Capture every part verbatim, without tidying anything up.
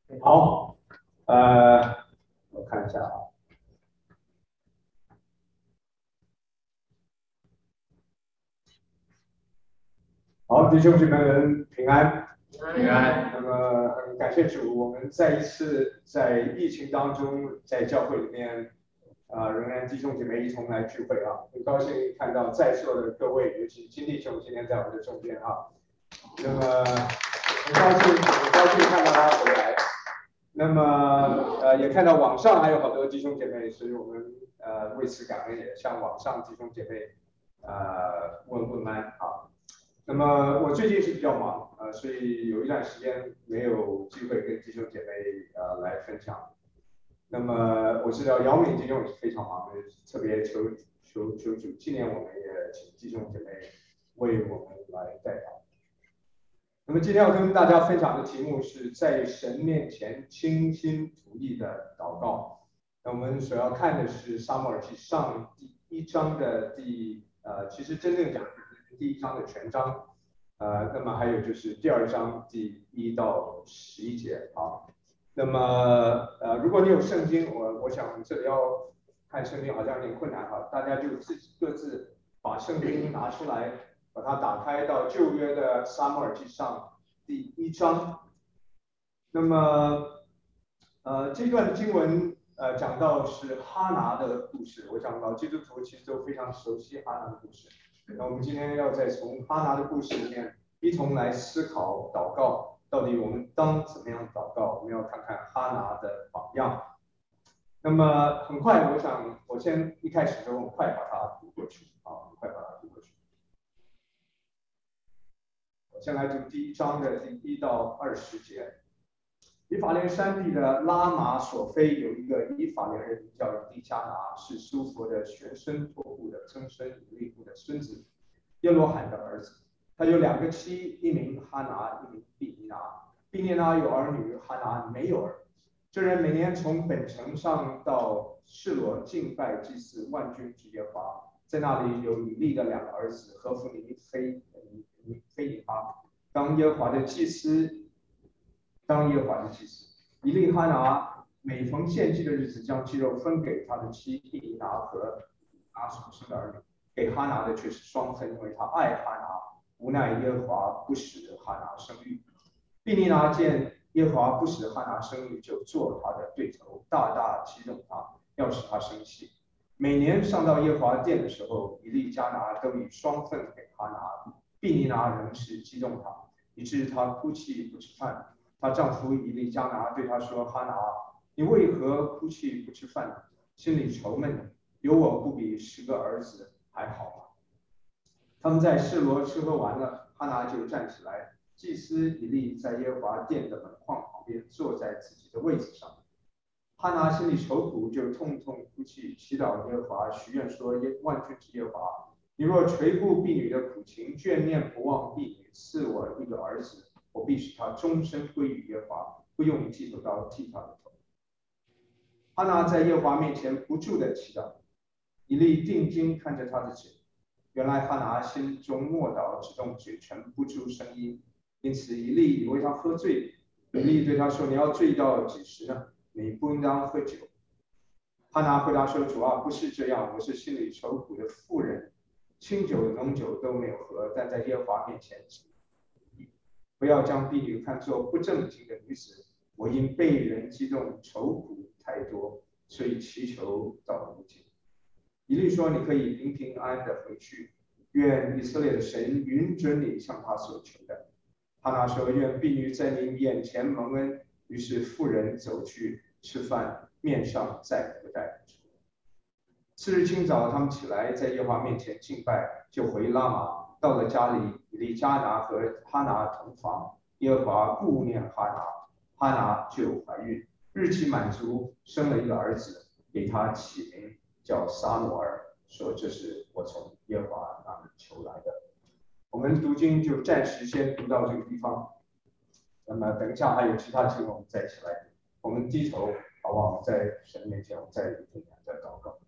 好，呃，我看一下啊。好，弟兄姐妹们平安。 平安。 那么很感谢主，我们再一次在疫情当中，在教会里面，啊、仍然弟兄姐妹一同来聚会啊，很高兴看到在座的各位，尤其金弟兄今天在我们的中间啊。那么很高兴，很高兴看到他回来。那么呃，也看到网上还有好多弟兄姐妹，所以我们呃为此感恩，也向网上弟兄姐妹呃问问安啊。那么我最近是比较忙，呃，所以有一段时间没有机会跟弟兄姐妹呃来分享。那么我知道姚敏弟兄也是非常忙的，特别求求求主，今年我们也请弟兄姐妹为我们来代祷。那么今天要跟大家分享的题目是在神面前倾心吐意的祷告。那我们所要看的是撒母耳记上第一章的第呃，其实真正讲的是第一章的全章，呃，那么还有就是第二章第一到十一节啊。那么呃，如果你有圣经，我我想这里要看圣经好像有点困难哈，大家就自己各自把圣经拿出来，把它打开到旧约的撒母耳记上第一章。那么呃，这段经文呃讲到是哈拿的故事，我想老基督徒其实都非常熟悉哈拿的故事。那我们今天要再从哈拿的故事里面一同来思考祷告，到底我们当怎么样祷告？我们要看看哈拿的榜样。那么很快，我想我先一开始就很快把它读过去啊，很快把它读过去。我先来读第一章的第一到二十节。以法莲山地的拉玛索菲有一个以法莲人叫迪加拿，是苏佛的玄孙托布的曾孙以利户的孙子，耶罗罕的儿子。他有两个妻，一名哈拿，一名毕尼拿。毕尼拿有儿女，哈拿没有儿。这人每年从本城上到示罗敬拜祭祀万军之耶和华，在那里有以利的两个儿子何弗尼、菲尼菲尼哈，当耶和华的祭司，当耶和华的祭司。以利哈拿每逢献祭的日子，将鸡肉分给他的妻毕尼拿和拿所生的儿女，给哈拿的却是双份，因为他爱哈拿，无奈耶和华不使哈拿生育。毕尼拿见耶和华不使哈拿生育，就做他的对头，大大激动他，要使他生气。每年上到耶和华殿的时候，以利加拿都以双份给哈拿，毕尼拿仍是激动他，以致他哭泣不吃饭。她丈夫以利加拿对她说：“哈拿，你为何哭泣不吃饭呢？心里愁闷呢？有我不比十个儿子还好吗？”他们在示罗吃喝完了，哈拿就站起来。祭司以利在耶和华殿的门框旁边坐在自己的位子上。哈拿心里愁苦，就痛痛哭泣，祈祷耶和华，许愿说：耶万军之耶和华，你若垂顾婢女的苦情，眷念不忘婢女，赐我一个儿子，我必使他终身归于耶和华，不用剃头刀剃他的头。哈拿在耶和华面前不住的祈祷。以利定睛看着他的嘴，原来哈拿心中默祷，只动嘴唇，不出声音。因此以利以为他喝醉，以利对他说：“你要醉到几时呢？你不应当喝酒。”哈拿回答说：“主啊，不是这样，我是心里愁苦的妇人，清酒浓酒都没有喝，但在耶和华面前，不要将婢女看作不正经的女子。我因被人激动，愁苦太多，所以祈求到如今。”以利说：“你可以平平安安的回去，愿以色列的神允准你向他所求的。”哈拿说：“愿婢女在你眼前蒙恩。”于是妇人走去吃饭，面上再不带愁。次日清早，他们起来，在耶和华面前敬拜，就回拉玛。到了家里，以利加拿和哈拿同房。耶和华顾念哈拿，哈拿就怀孕，日期满足，生了一个儿子，给他起名叫撒母耳，说这是我从耶和华那里求来的。我们读经就暂时先读到这个地方，那么等一下还有其他经文我们再一起来。我们低头，好不好？在神面前，我们再一点再祷告。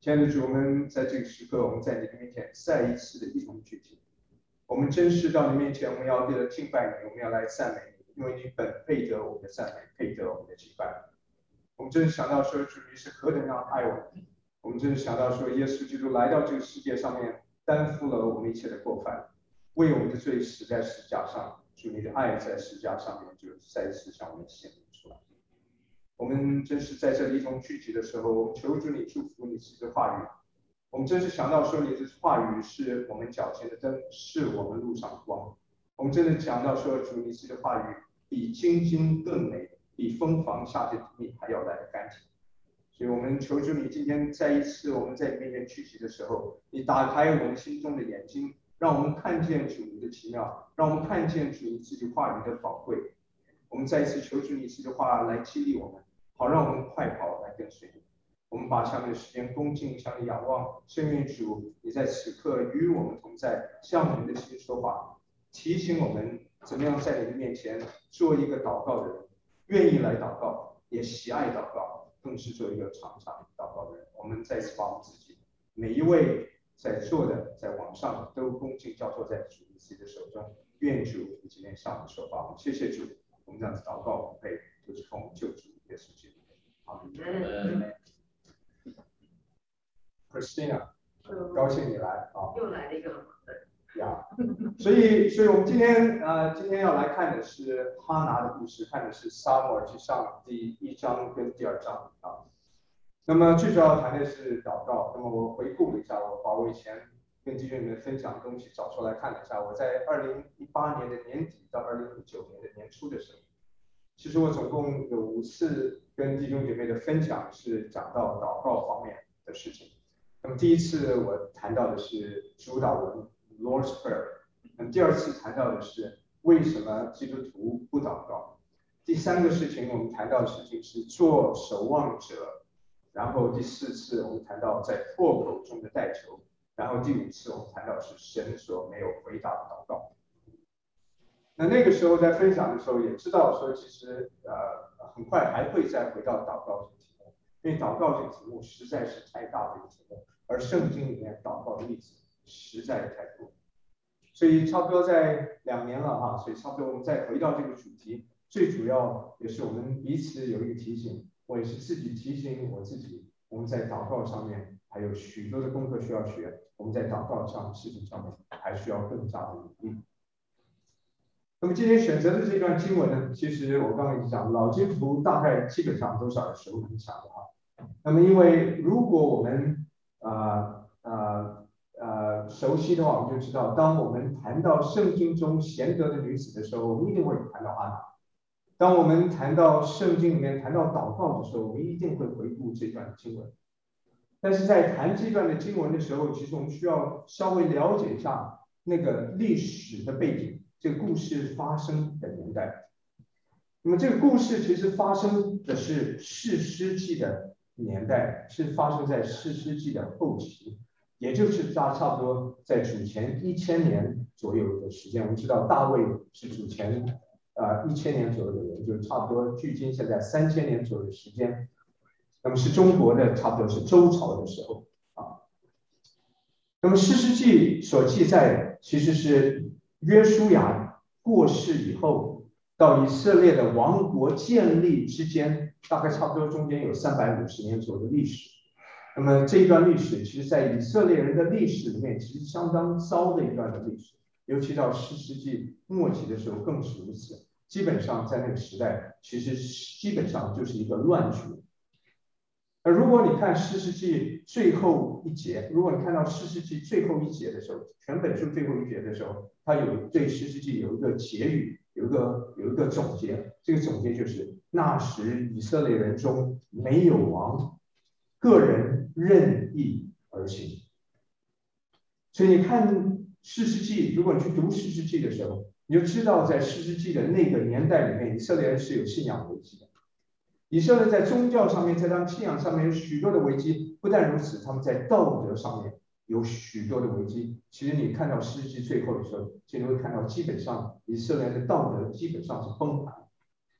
亲爱的主，我们在这个时刻，我们在你的面前再一次的一同聚集。我们真是到你面前，我们要为了敬拜你，我们要来赞美你，因为你本配得我们的赞美，配得我们的敬拜。我们真是想到说，主你是何等样爱我们。我们真是想到说，耶稣基督来到这个世界上面，担负了我们一切的过犯，为我们的罪死在十字架上。主你的爱在十字架上面就再一次向我们显明出来。我们真是在这里一同聚集的时候，我们求主你祝福你自己的话语。我们真是想到说，你的话语是我们脚前的灯，是我们路上的光。我们真的想到说，主你自己的话语比金金更美，比蜂房下的蜜还要来的甘甜。所以我们求主你今天再一次我们在你面前聚集的时候，你打开我们心中的眼睛，让我们看见主你的奇妙，让我们看见主你自己话语的宝贵。我们再一次求主你自己的话来激励我们，好让我们快跑来跟随你。我们把下面的时间恭敬向你仰望，圣愿主你在此刻与我们同在，向我们的心说话，提醒我们怎么样在你的面前做一个祷告的人，愿意来祷告，也喜爱祷告，更是做一个常常祷告的人。我们再次把我们自己每一位在座的在网上都恭敬交托在主你自己的手中，愿主你今天向我们说话。谢谢主，我们这样子祷告，我们可以就是奉救主耶稣基督。好。Christina， 高兴你来啊！ 又来了一个很忙的人。 呀，所以，所以我们今天呃，今天要来看的是哈拿的故事，看的是撒母耳记上第一章跟第二章啊。那么最主要谈的是祷告。那么我回顾了一下，我把我以前跟弟兄们分享的东西找出来看了一下。我在二零一八年的年底到二零一九年的年初的时候，其实我总共有五次跟弟兄姐妹的分享是讲到祷告方面的事情。那么第一次我谈到的是主导文 Lord's Prayer， 那么第二次谈到的是为什么基督徒不祷告，第三个事情我们谈到的事情是做守望者，然后第四次我们谈到在破口中的代求，然后第五次我们谈到是神所没有回答的祷告。那那个时候在分享的时候也知道说，其实呃很快还会再回到祷告这个题目，因为祷告这个题目实在是太大的一个题目，而圣经里面祷告的例子实在太多，所以差不多在两年了哈，所以差不多我们再回到这个主题，最主要也是我们彼此有一个提醒，我也是自己提醒我自己，我们在祷告上面还有许多的功课需要学，我们在祷告上事情上面还需要更加的努力。那么今天选择的这段经文呢，其实我刚刚已经讲，老基督徒大概基本上都是耳熟能详的哈。那么因为如果我们呃呃呃熟悉的话，我们就知道，当我们谈到圣经中贤德的女子的时候，我们一定会谈到哈拿；当我们谈到圣经里面谈到祷告的时候，我们一定会回顾这段经文。但是在谈这段的经文的时候，其实我们需要稍微了解一下那个历史的背景。这个故事发生的年代，那么这个故事其实发生的是士师记的年代，是发生在士师记的后期，也就是差差不多在主前一千年左右的时间。我们知道大卫是主前呃一千年左右的人，就差不多距今现在三千年左右的时间。那么是中国的差不多是周朝的时候啊。那么士师记所记载的其实是约书亚过世以后，到以色列的王国建立之间，大概差不多中间有三百五十年左右的历史。那么这一段历史，其实在以色列人的历史里面，其实相当糟的一段的历史，尤其到士师记末期的时候更是如此。基本上在那个时代，其实基本上就是一个乱局。而如果你看士师记最后一节，如果你看到士师记最后一节的时候，全本书最后一节的时候，它有对士师记有一个结语，有一个有一个总结。这个总结就是那时以色列人中没有王，个人任意而行。所以你看士师记，如果你去读士师记的时候，你就知道在士师记的那个年代里面，以色列人是有信仰危机的。以色列在宗教上面，在他们信仰上面有许多的危机，不但如此，他们在道德上面有许多的危机。其实你看到士师记最后的时候，其实会看到基本上以色列的道德基本上是崩盘。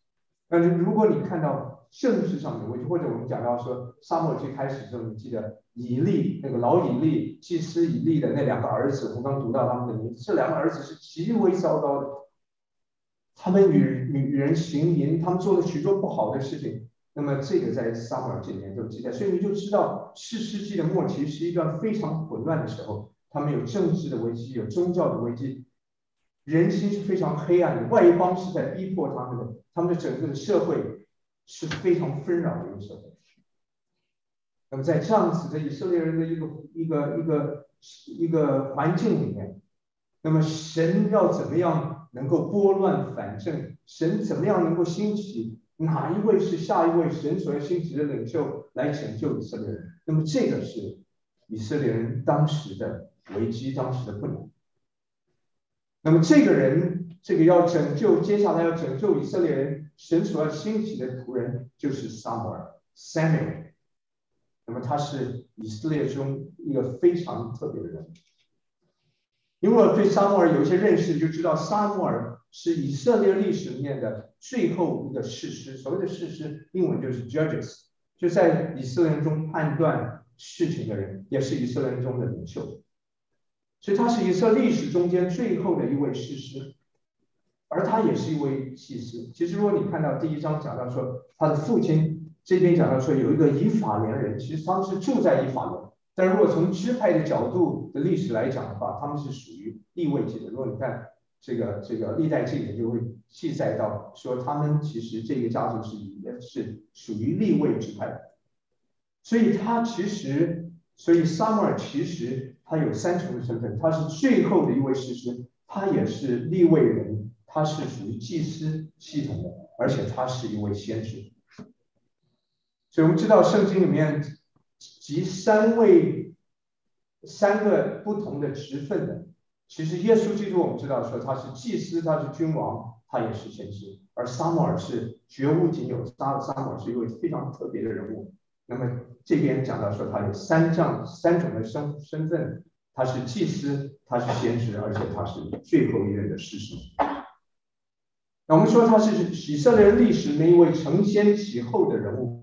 但是如果你看到政治上的危机，或者我们讲到说沙漠最开始的时候，你记得以利那个老以利祭司以利的那两个儿子，我们刚读到他们的名字，这两个儿子是极为糟糕的，他们与与人行淫，他们做了许多不好的事情。那么这个在撒母耳这里面都记载，所以你就知道四世纪的末期是一段非常混乱的时候，他们有政治的危机，有宗教的危机，人心是非常黑暗的，外邦是在逼迫他们的，他们的整个的社会是非常纷扰的一个社会。那么在这样子的以色列人的一个一个一个一个环境里面，那么神要怎么样能够拨乱反正？神怎么样能够兴起哪一位是下一位神所要兴起的领袖来拯救以色列人？那么这个是以色列人当时的危机，当时的困难。那么这个人，这个要拯救，接下来要拯救以色列人，神所要兴起的仆人就是撒母耳 （Samuel）。那么他是以色列中一个非常特别的人物。因为我对撒母耳有一些认识，就知道撒母耳是以色列历史里面的最后一个士师。所谓的士师，英文就是 judges， 就在以色列人中判断事情的人，也是以色列人中的领袖。所以他是以色列历史中间最后的一位士师，而他也是一位祭司。其实如果你看到第一章讲到说他的父亲，这边讲到说有一个以法莲人，其实他们是住在以法莲。但如果从支派的角度的历史来讲的话，他们是属于利未记的。如果你看这个这个历代记里就会记载到说，他们其实这个家族是也是属于利未支派的。所以他其实，所以撒母耳其实他有三重的身份，他是最后的一位士师，他也是利未人，他是属于祭司系统的，而且他是一位先知。所以我们知道圣经里面集三位三个不同的职分的，其实耶稣基督我们知道说他是祭司，他是君王，他也是先知，而撒母耳是绝无仅有，撒撒母耳是一位非常特别的人物。那么这边讲到说他有三样三种的身身份，他是祭司，他是先知，而且他是最后一任的士师。那我们说他是以色列历史那一位承先启后的人物。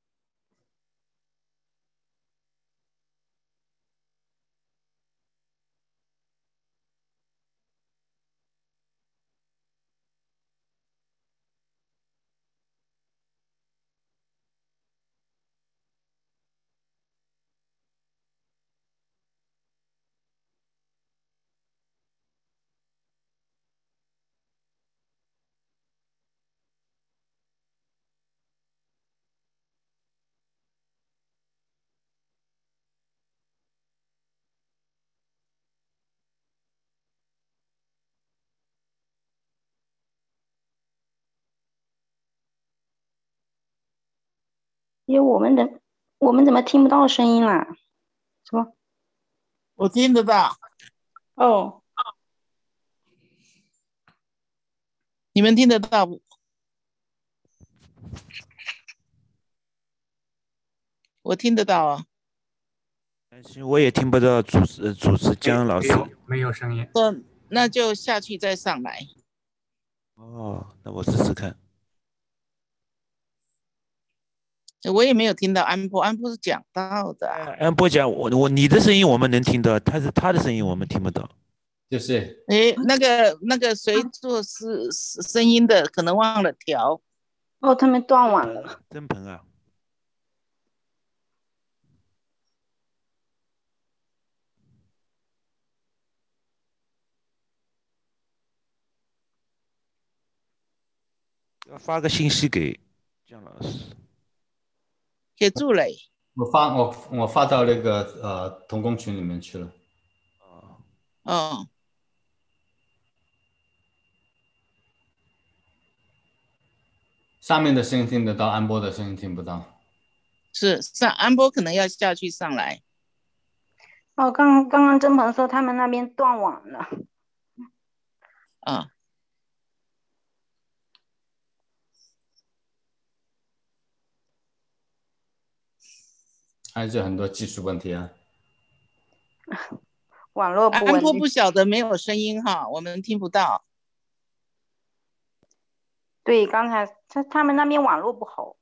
因为我们的我们怎么听不到声音啦？什么？ 我听得到。 哦， 你们听得到不？我听得到啊。 但是我也听不到主持主持姜老师。 没有没有声音。 那那就下去再上来。 哦，那我试试看。 我也没有听到安波，安波是讲到的、啊。 安波讲，我我你的声音我们能听到，他是他的声音我们听不到。 就是， 哎，那个那个谁做是声音的，可能忘了调。 哦，他们断网了。 真鹏啊。要发个信息给姜老师。 给助磊。 我发我我发到那个呃同工群里面去了。 哦。哦。 上面的声音听得到，安波的声音听不到。 是上安波可能要下去上来。 哦，刚刚刚曾鹏说他们那边断网了。 啊。 还是很多技术问题啊。 网络不稳定。 安波不晓得没有声音哈，我们听不到。 对，刚才他他们那边网络不好。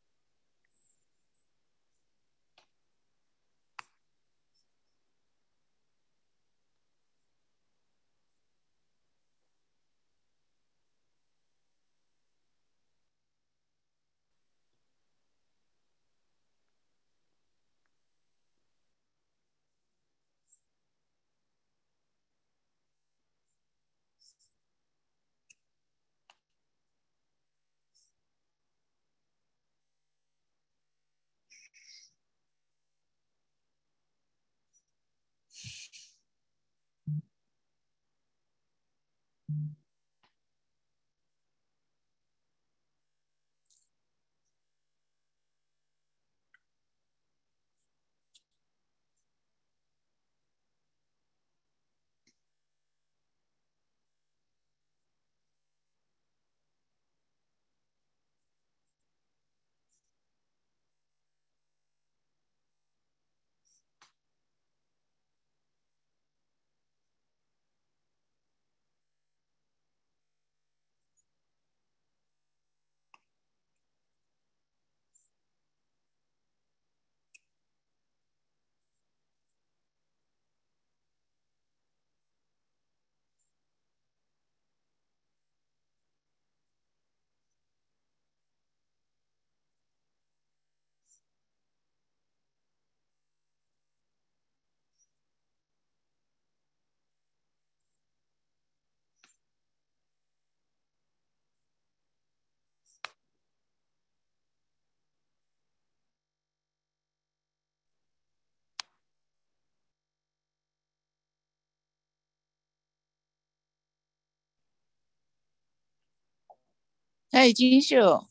哎，金秀，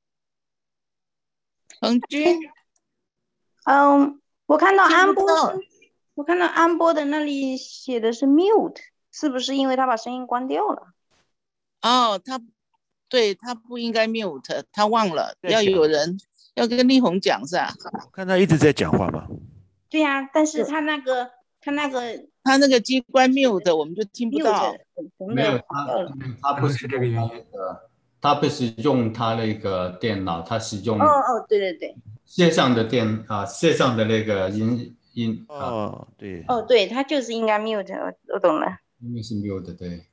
恒君， 嗯，我看到听安波是， 不到。 我看到安波的那里写的是 mute，是不是因为他把声音关掉了？ 哦，他对他不应该 mute，他忘了要在讲有人要跟丽红讲是吧？ 我看他一直在讲话嘛。 对呀、但是他那个他那个他那个机关写的 mute 我们就听不 mute 到。 红没有的黄掉他， 了。 他不可能是这个是用他原因。 那个，他不是用他那个电脑，他是用哦哦，对对对， 线上的电啊，线上的那个音音啊， 哦，对， 哦对，他就是应该 mute，我我懂了。 因为是 mute 的，对。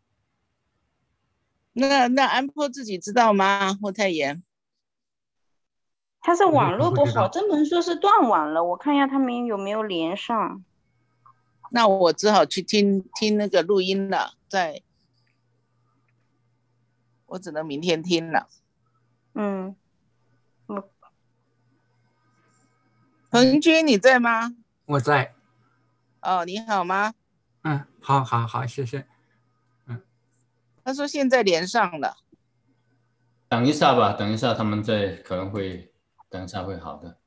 那那安坡自己知道吗？或太严？ 他是我网络不好， 不知道。 这门说是断网了，我看一下他们有没有连上。 那我只好去听听那个录音了，在我只能明天听了。 嗯，我恒君你在吗？ 我在。 哦，你好吗？ 嗯，好好好，谢谢。嗯， 他说现在连上了。 等一下吧，等一下他们在可能会等一下会好的。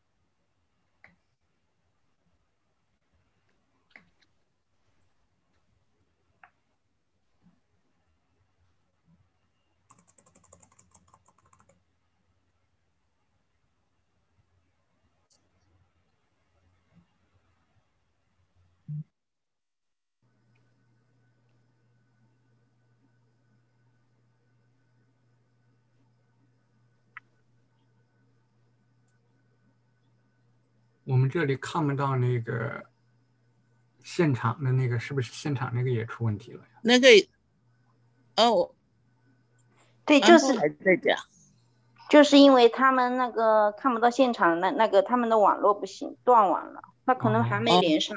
我们这里看不到那个现场的那个，是不是现场那个也出问题了呀？ 那个哦， 对，就是安波还在讲。 就是因为他们那个看不到现场，那那个他们的网络不行，断网了，他可能还没哦， 连上。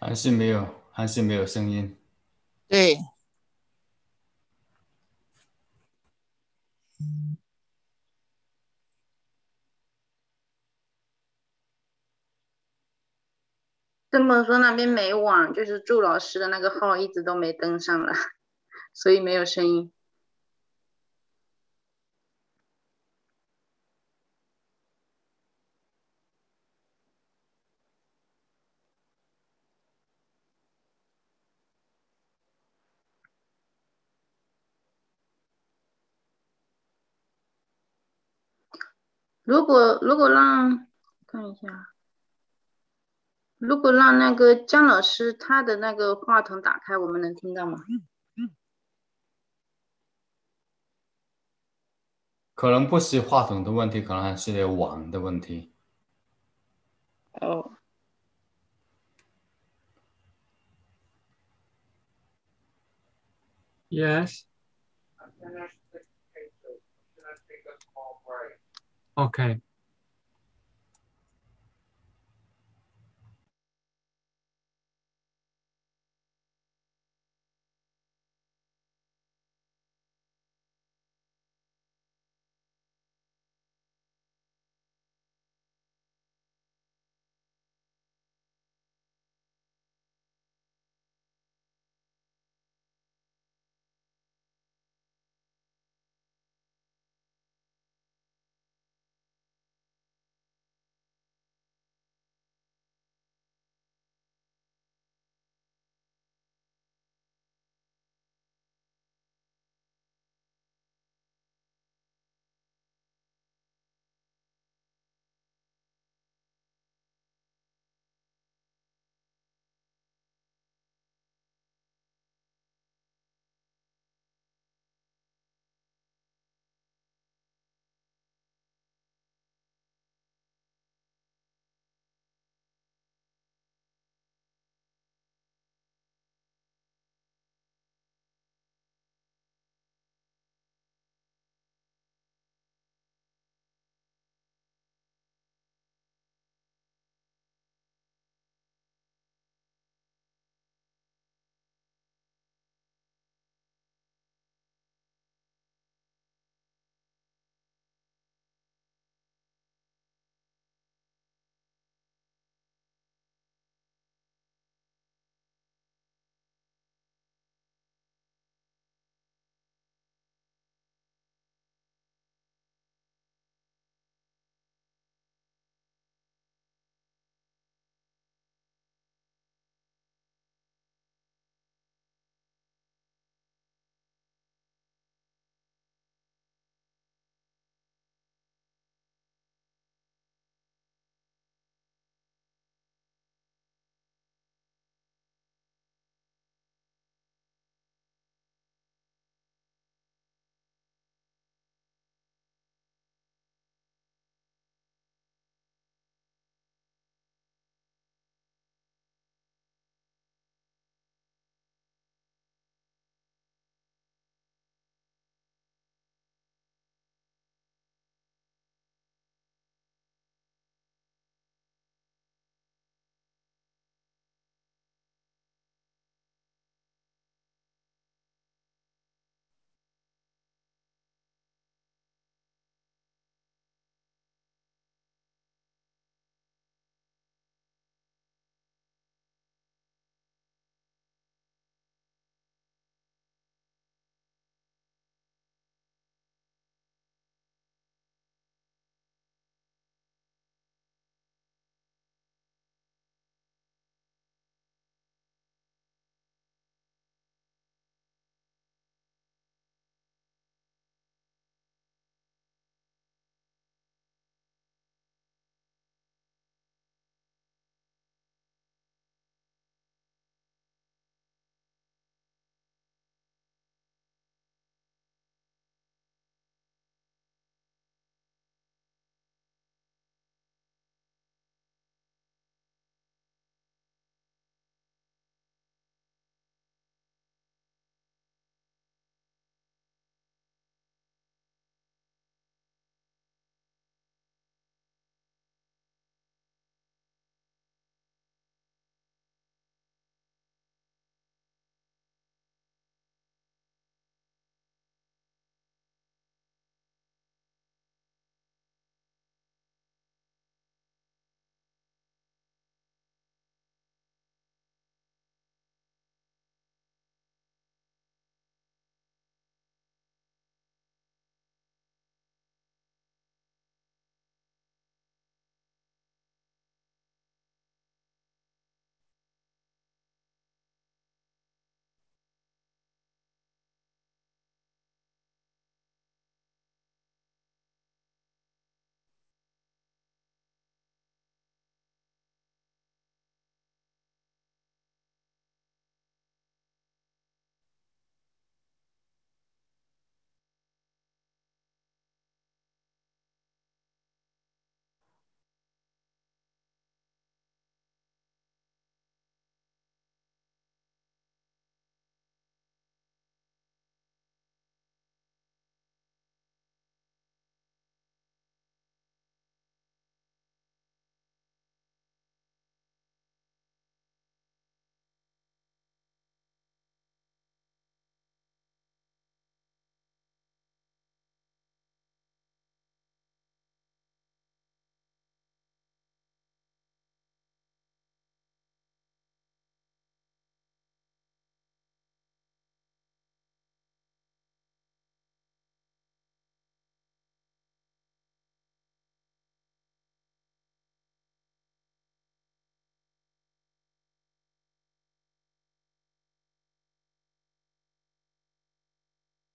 还是没有，还是没有声音。 对， 郑本说那边没网，就是祝老师的那个号一直都没登上了，所以没有声音。如果如果让看一下，如果让那个姜老师他的那个话筒打开，我们能听到吗？ 可能不是话筒的问题，可能还是网的问题。 哦。 Yes. Okay.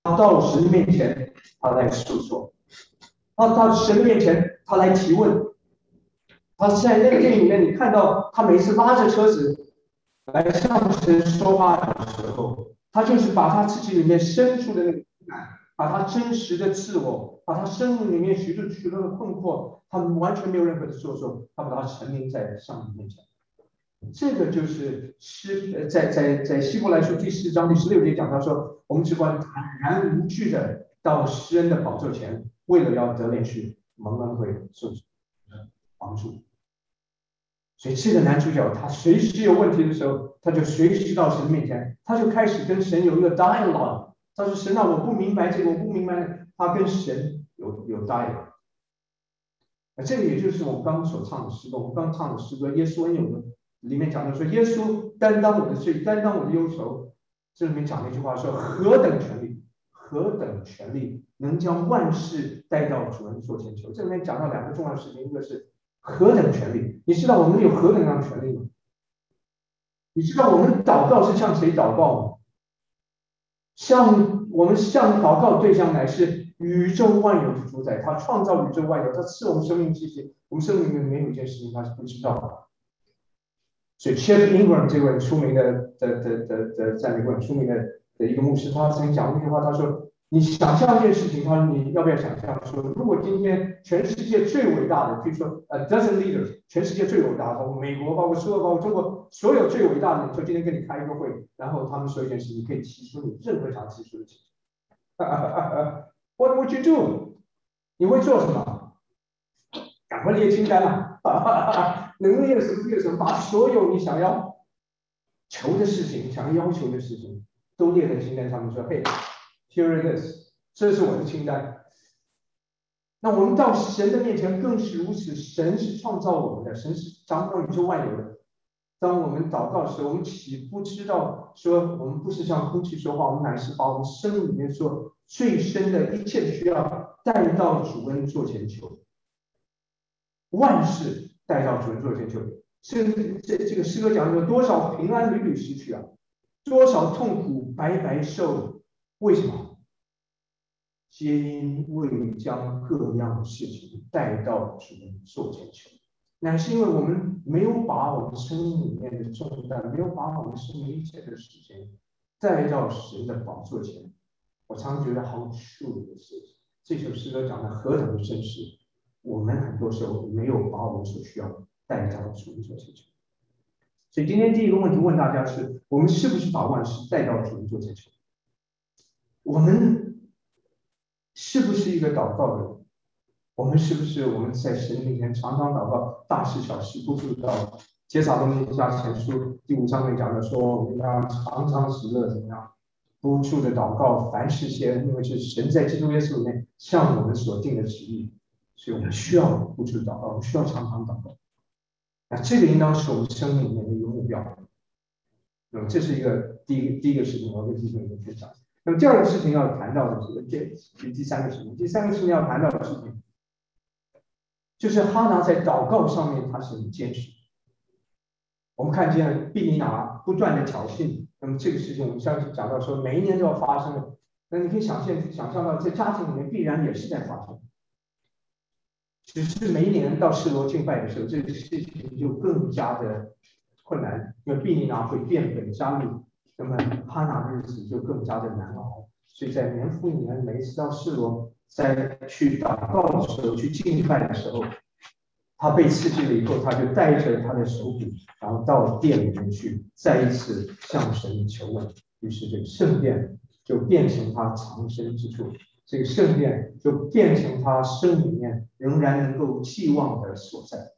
到神的面前，他来诉说，他到神的面前，他来提问。他在那个电影里面，你看到他每次拉着车子来向神说话的时候，他就是把他自己里面深处的那个感，把他真实的自我，把他生命里面许多许多的困惑，他完全没有任何的做作，他把它陈明在上帝面前。这个就是诗在在在希伯来书第四章第十六节讲到说，我们只管坦然无惧的到施恩的宝座前，为了要得连续蒙恩惠受帮助。所以这个男主角他随时有问题的时候，他就随时到神面前，他就开始跟神有一个 dialogue。他说：“神啊，我不明白这个，我不明白。”他跟神有有 dialogue。这个也就是我们刚刚所唱的诗歌，我们刚唱的诗歌《耶稣恩友》的里面讲的说，耶稣担当我的罪，担当我的忧愁。这里面讲了一句话说：“何等权力，何等权力，能将万事带到主人座前求。”这里面讲到两个重要的事情，一个是何等权力？你知道我们有何等样的权力吗？你知道我们祷告是向谁祷告吗？向我们向祷告对象乃是宇宙万有的主宰，他创造宇宙万有，他赐我们生命气息。我们生命里面没有一件事情他是不知道的。所以 Chip Ingram 这位出名的的的的的在美国很出名的的一个牧师，他曾经讲过一句话，他说：“你想象一件事情，他说你要不要想象说，如果今天全世界最伟大的，比如说 a dozen leaders， 全世界最伟大的，包括美国，包括苏俄，包括中国，所有最伟大的人，就今天跟你开一个会，然后他们说一件事，你可以提出你任何想提出的请求。What would you do？ 你会做什么？赶快列清单啊！能列什么列什么，把所有你想要求的事情、想要要求的事情都列在清单上面，说：“嘿。” Here it is， 这是我的清单。那我们到神的面前更是如此，神是创造我们的，神是掌管宇宙万有的。当我们祷告的时候，我们岂不知道说，我们不是向空气说话，我们乃是把我们生命里面说最深的一切需要带到主恩座前求，万事带到主恩座前求。这这这个诗歌讲说，多少平安屡屡失去啊，多少痛苦白白受。为什么？皆因未将各样的事情带到主人座前求，乃是因为我们没有把我们生命里面的重担，没有把我们生命一切的事情带到神的宝座前。我常觉得好 true 的事情，这首诗歌讲的何等的真实。我们很多时候没有把我们所需要带到主人座前求。所以今天第一个问题问大家是：我们是不是把万事带到主人座前求？我们是不是一个祷告的人？我们是不是我们在神面前常常祷告，大事小事不住祷告？帖撒罗尼迦前书第五章面讲的说，我们要常常喜乐，怎么样？不住的祷告，凡事谢恩，因为是神在基督耶稣里面向我们所定的旨意，所以我们需要不住祷告，我们需要常常祷告。那这个应当是我们生命里面的一个目标。那么这是一个第一个第一个事情，我跟弟兄们分享。那么第二个事情要谈到的是，这第三个事情，第三个事情要谈到的事情，就是哈拿在祷告上面他是很坚持。我们看见毕尼拿不断的挑衅，那么这个事情我们上次讲到说，每一年都要发生的。那你可以想象想象到，在家庭里面必然也是在发生，只是每一年到示罗敬拜的时候，这个事情就更加的困难，因为毕尼拿会变本加厉。那么哈拿的日子就更加的难熬，所以在年复一年，每一次到示罗，在去祷告的时候，去敬拜的时候，他被刺激了以后，他就带着他的手笔，然后到殿里面去，再一次向神求问。于是这个圣殿就变成他藏身之处，这个圣殿就变成他生里面仍然能够寄望的所在。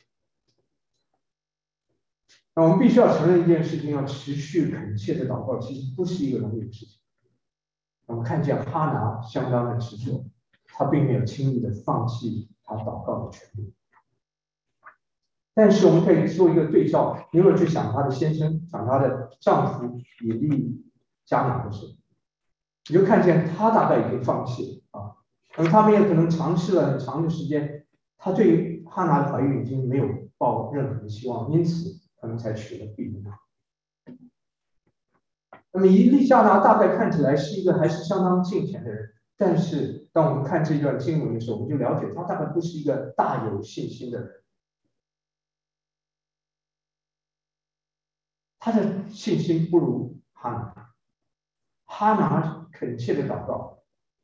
那我们必须要承认一件事情，要持续恳切的祷告，其实不是一个容易的事情。我们看见哈拿相当的执着，他并没有轻易的放弃他祷告的权利。但是我们可以做一个对照，你如果去想他的先生，想他的丈夫以利加拿的时候，你就看见他大概已经放弃了啊，而他们也可能尝试了很长的时间，他对于哈拿的怀孕已经没有抱任何的希望，因此可能才娶了毕尼拿。 那么以利加拿大概看起来是一个还是相当敬虔的人，但是当我们看这段经文的时候，我们就了解他大概不是一个大有信心的人，他的信心不如哈拿。哈拿恳切的祷告，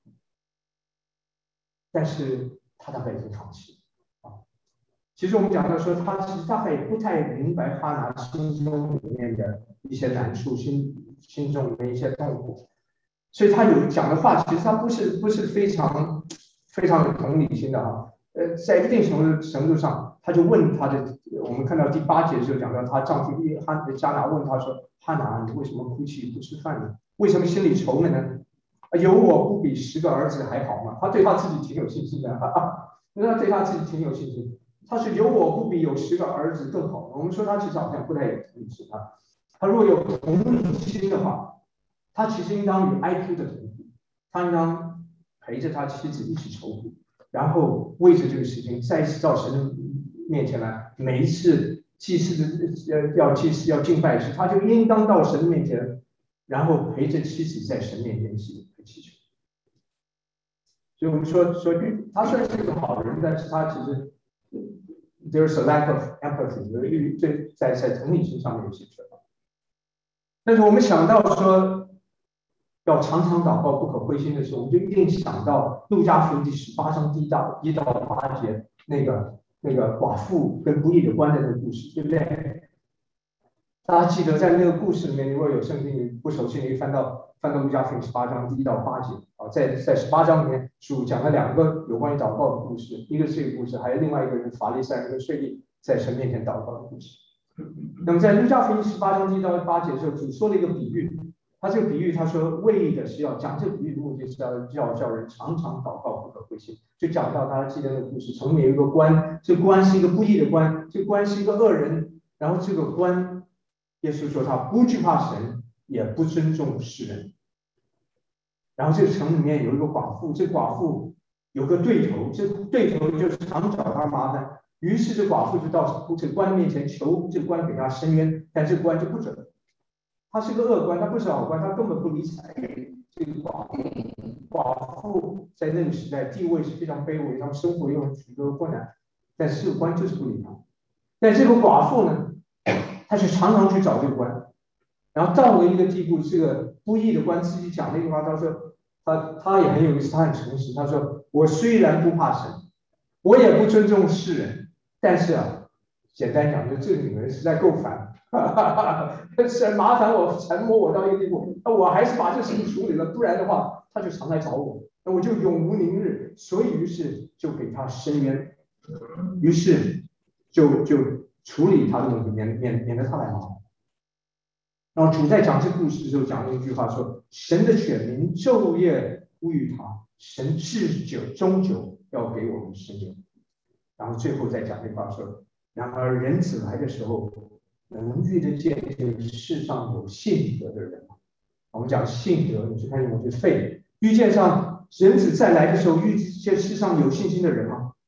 但是他大概已经放弃啊。其实我们讲到说，他其实大概也不太明白哈拿心中里面的一些难处，心心中里面一些痛苦，所以他有讲的话，其实他不是不是非常非常有同理心的啊。呃，在一定程度程度上，他就问他的，我们看到第八节的时候讲到，他丈夫哈加拿问他说：“哈拿，你为什么哭泣不吃饭呢？为什么心里愁闷呢？有我不比十个儿子还好吗？”他对他自己挺有信心的，哈哈，因为他对他自己挺有信心。他是有我不比有十个儿子更好。我们说他其实好像不太有同理心啊。他如果有同理心的话，他其实应当与 I Q 的同步，他应当陪着他妻子一起愁苦。然后为着这个事情再一次到神面前来，每一次祭祀的要祭祀要敬拜时，他就应当到神面前，然后陪着妻子在神面前祈祈求。所以我们说说他虽然是个好人，但是他其实 there's a lack of empathy， 有一对在在同理心上面有些缺乏。但是我们想到说要常常祷告不可灰心的时候，我们就一定想到路加福音第十八章第一到一到八节那个那个寡妇跟不义的官的那个故事，对不对？大家记得在那个故事里面，如果有圣经你不熟悉，你翻到翻到路加福音十八章第一到八节啊，在在十八章里面主讲了两个有关于祷告的故事，一个是这个故事，还有另外一个人法利赛人跟税吏在神面前祷告的故事。那么在路加福音十八章第一到八节的时候，主说了一个比喻。他这个比喻，他说为的是要讲这个比喻的目的是要叫叫人常常祷告，不可灰心。就讲到大家记得那个故事，城里有一个官，这官是一个不义的官，这官是一个恶人，然后这个官，耶稣说他不惧怕神，也不尊重世人。然后这个城里面有一个寡妇，这寡妇有个对头，这对头就是常找他麻烦，于是这寡妇就到这个官面前求这个官给他伸冤，但这个官就不准。他是个恶官，他不是好官，他根本不理睬这个寡妇。寡妇在那个时代地位是非常卑微，他们生活又有许多困难，但是这个官就是不理他。但这个寡妇呢，他是常常去找这个官，然后到了一个地步，这个不义的官自己讲了一句话，他说他他也很有意思，他很诚实，他说我虽然不怕神，我也不尊重世人，但是啊，简单讲，就这个女人实在够烦。是麻烦我折磨我到一个地步，那我还是把这事情处理了，不然的话他就常来找我，那我就永无宁日。所以于是就给他伸冤，于是就就处理他的问题，免免免得他来麻烦。然后主在讲这故事的时候讲了一句话说：神的选民昼夜呼吁他，神至久终究要给我们伸冤。然后最后再讲一句话说：然而人子来的时候，能遇得见这个世上有信德的人吗？我们讲信德，你去看我就是 faith， 遇见上人子再来的时候，遇见世上有信心的人吗？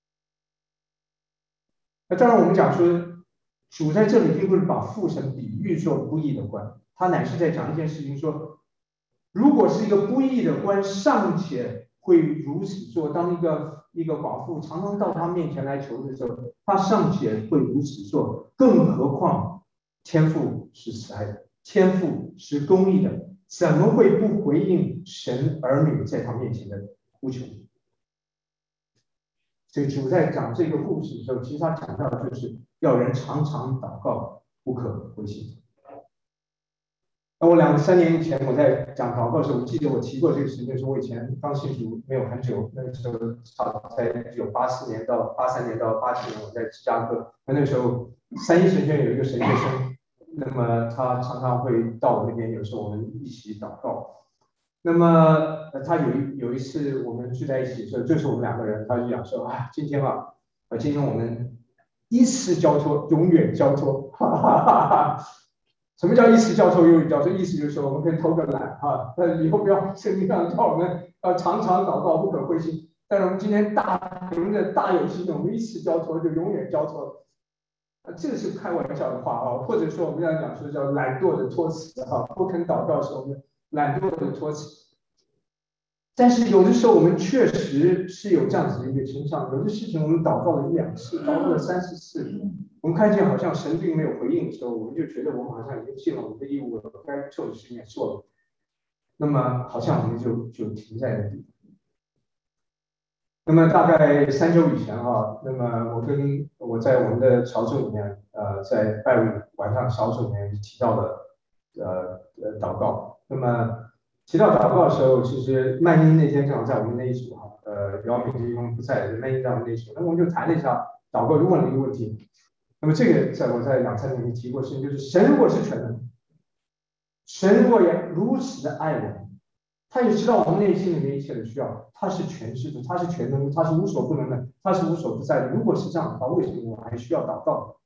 那当然，我们讲说，主在这里并不是把父神比喻作不义的官，他乃是在讲一件事情说，如果是一个不义的官，尚且会如此做，当一个一个寡妇常常到他面前来求的时候，他尚且会如此做，更何况天父是慈爱的，天父是公义的，怎么会不回应神儿女在他面前的呼求？所以主在讲这个故事的时候，其实他讲到的就是要人常常祷告，不可灰心。那我两三年以前我在讲祷告的时候，我记得我提过这个事情，就是我以前刚信主没有很久，那个时候在一九八四年到八三年到八七年，我在芝加哥，那那个时候三一神学院有一个神学生，那么他常常会到我那边，有时候我们一起祷告。那么他有一有一次我们聚在一起的时候，就是我们两个人，他就讲说啊，今天啊，啊今天我们一次交托，永远交托，哈哈哈哈。什么叫一次交托，永远交托？意思就是说，我们可以偷个懒啊，那以后不要圣经上叫我们要常常祷告，不可灰心。但是我们今天大我们的大有心，我们一次交托就永远交托。 啊，这个是开玩笑的话啊，或者说我们要讲说叫懒惰的托词啊，不肯祷告的时候，我们懒惰的托词。但是有的时候我们确实是有这样子的一个倾向，有的事情我们祷告了一两次，祷告了三四次，我们看见好像神并没有回应的时候，我们就觉得我们好像已经尽了我们的义务了，该做的事情也做了，那么好像我们就就停在那地方。那么大概三周以前啊，那么我跟我在我们的小组里面，呃，在拜五晚上小组里面提到了呃呃祷告。那么提到祷告的时候，其实曼英那天正好在我们那一组哈，呃，姚明这方不在，曼英在我们那一组，那我们就谈了一下祷告，就问了一个问题。那么这个在我在两三年前提过事情，就是神如果是全能，神如果也如此的爱我们，他也知道我们内心里面一切的需要，他是全知的，他是全能的，他是无所不能的，他是无所不在的。如果是这样的话，为什么我还需要祷告？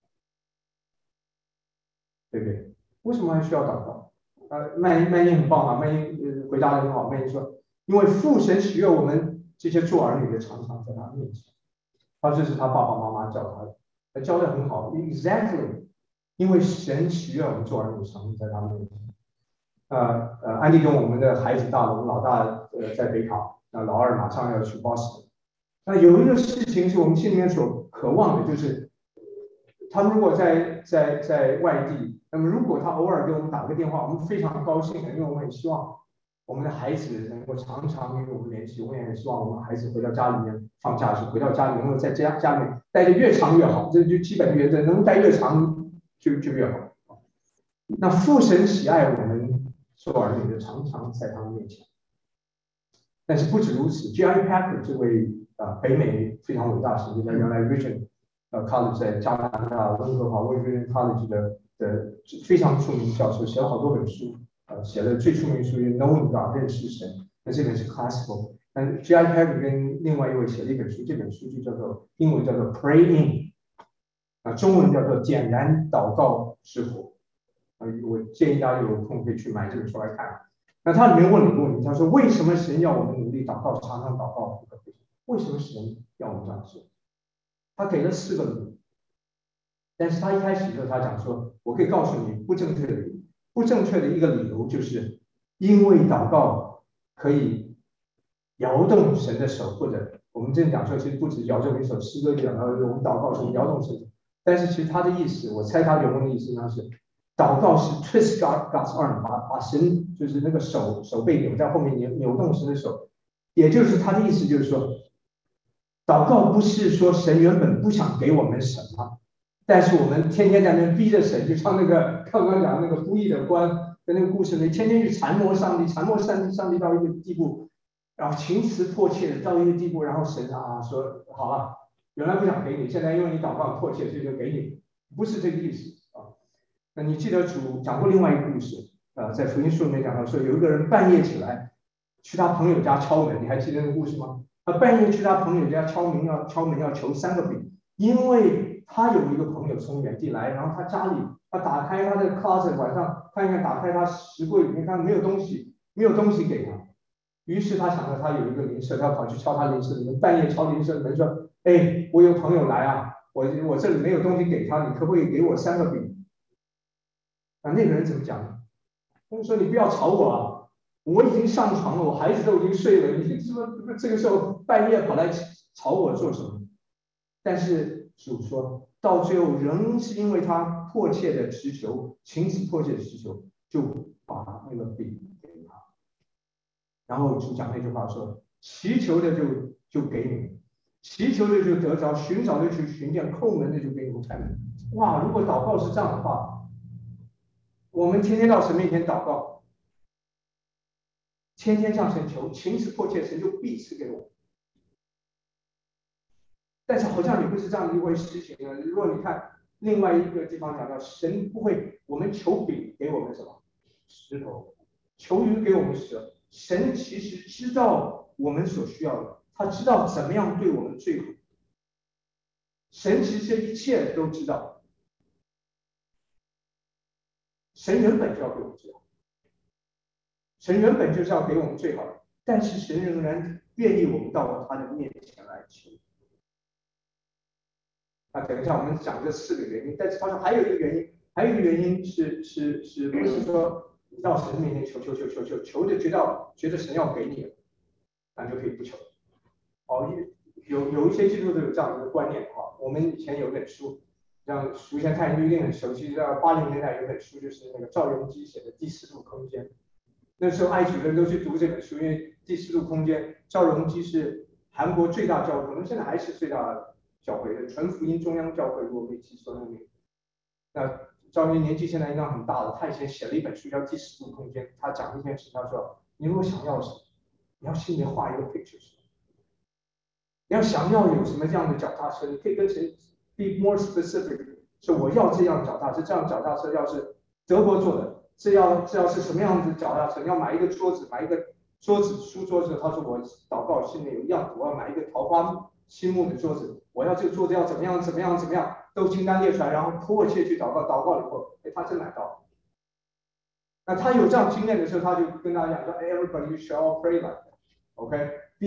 对不对？为什么还需要祷告？呃，曼英曼英很棒啊，曼英呃回答的很好。曼英说，因为父神喜悦我们这些做儿女的常常在他面前，他这是他爸爸妈妈教他的，他教的很好 ，exactly， 因为神喜悦我们做儿女常常在他面前。呃呃，安迪跟我们的孩子大了，我们老大呃在北卡，那老二马上要去波士顿。那有一个事情是我们心里面所渴望的，就是他们如果在在在外地，那么如果他偶尔给我们打个电话，我们非常高兴的，因为我们很希望我们的孩子能够常常与我们联系，我们也很希望我们孩子回到家里面放假时回到家里能够在家家里待得越长越好，这就基本原则，能待越长就就越好。那父神喜爱我们做儿女的常常在他们面前，但是不止如此 ，G. I. Packer 这位啊、呃、北美非常伟大的神学家，原来 Vision 呃 College 在加拿大温哥华 Vision College 的的非常出名的教授，写了好多本书，呃，写了最出名的书是 Knowing God 认识神，那这本是 Classical。但 G. I. Packer 跟另外一位写了一本书，这本书就叫做英文叫做 Pray In， 啊，中文叫做点燃祷告之火。啊，我建议大家有空可以去买这本书来看。那它里面问了一个问题，他说：为什么神要我们努力祷告，常常祷告？为什么神要我们这样做？他给了四个理由，但是他一开始的时候他讲说，我可以告诉你不正确的理由。不正确的一个理由就是因为祷告可以摇动神的手，或者我们这讲说，其实不止摇动一手，诗歌讲到我们祷告是摇动神，但是其实他的意思，我猜他原文的意思呢是。祷告是 twist God's arm， 把把神就是那个手手背扭在后面扭扭动神的手，也就是他的意思就是说，祷告不是说神原本不想给我们什么，但是我们天天在那逼着神，就像那个刚刚讲那个不义的官的那个故事里，天天去缠磨上帝，缠磨上帝，上帝到一个地步，然后情辞迫切到一个地步，然后神啊说好了，原来不想给你，现在因为你祷告迫切，所以就给你，不是这个意思。那你记得主讲过另外一个故事，呃，在福音书里面讲到说，有一个人半夜起来去他朋友家敲门，你还记得那个故事吗？他半夜去他朋友家敲门，要敲门要求三个饼，因为他有一个朋友从远地来，然后他家里他打开他的 closet， 晚上看一看，打开他石柜里面看没有东西，没有东西给他，于是他想到他有一个邻舍，他跑去敲他邻舍的门，半夜敲邻舍的门说，哎，我有朋友来啊，我我这里没有东西给他，你可不可以给我三个饼？啊，那个人怎么讲？他说：“你不要吵我啊，我已经上床了，我孩子都已经睡了，你说这个时候半夜跑来吵我做什么？”但是主说到最后，仍是因为他迫切的祈求，情此迫切的祈求，就把那个饼给他。然后主讲那句话说：“祈求的就就给你们，祈求的就得着，寻找的就寻见，叩门的就给你们开门。”哇！如果祷告是这样的话，我们天天到神面前祷告，天天向神求，情此迫切，神就必赐给我。但是好像也不是这样的一回事情啊！如果你看另外一个地方讲到，神不会，我们求饼给我们什么石头，求鱼给我们蛇。神其实知道我们所需要的，他知道怎么样对我们最好。神其实一切都知道。神原本就要给我们最好，神原本就是要给我们最好的，但是神仍然愿意我们到他的面前来求。 那等一下我们讲这四个原因，但是他说还有一个原因，还有一个原因是是是不是说你到神面前求求求求求求着觉得觉得神要给你了，那就可以不求。哦，有有一些基督徒有这样的观念啊。我们以前有本书，让熟悉看就一定很熟悉，在八零年代有本书，就是那个赵镕基写的《第四度空间》。那时候爱主人都去读这本书，因为《第四度空间》，赵镕基是韩国最大教会，可能现在还是最大的教会的纯福音中央教会，如果没记错那名。那赵镕年纪现在应该很大了，他以前写了一本书叫《第四度空间》，他讲一件事，他说：你如果想要什么，你要心里面画一个 picture。你要想要有什么这样的脚踏车，你可以跟神 be more specific， 说我要这样脚踏车，这样脚踏车要是德国做的，这要这要是什么样子脚踏车？你要买一个桌子，买一个桌子书桌子。他说我祷告心里有一样，我要买一个桃花心木的桌子，我要这个桌子要怎么样怎么样怎么样，都清单列出来，然后迫切去祷告，祷告了以后，哎，他真买到了。那他有这样经验的时候，他就跟大家讲说，哎 ，everybody you should all pray like that，OK，be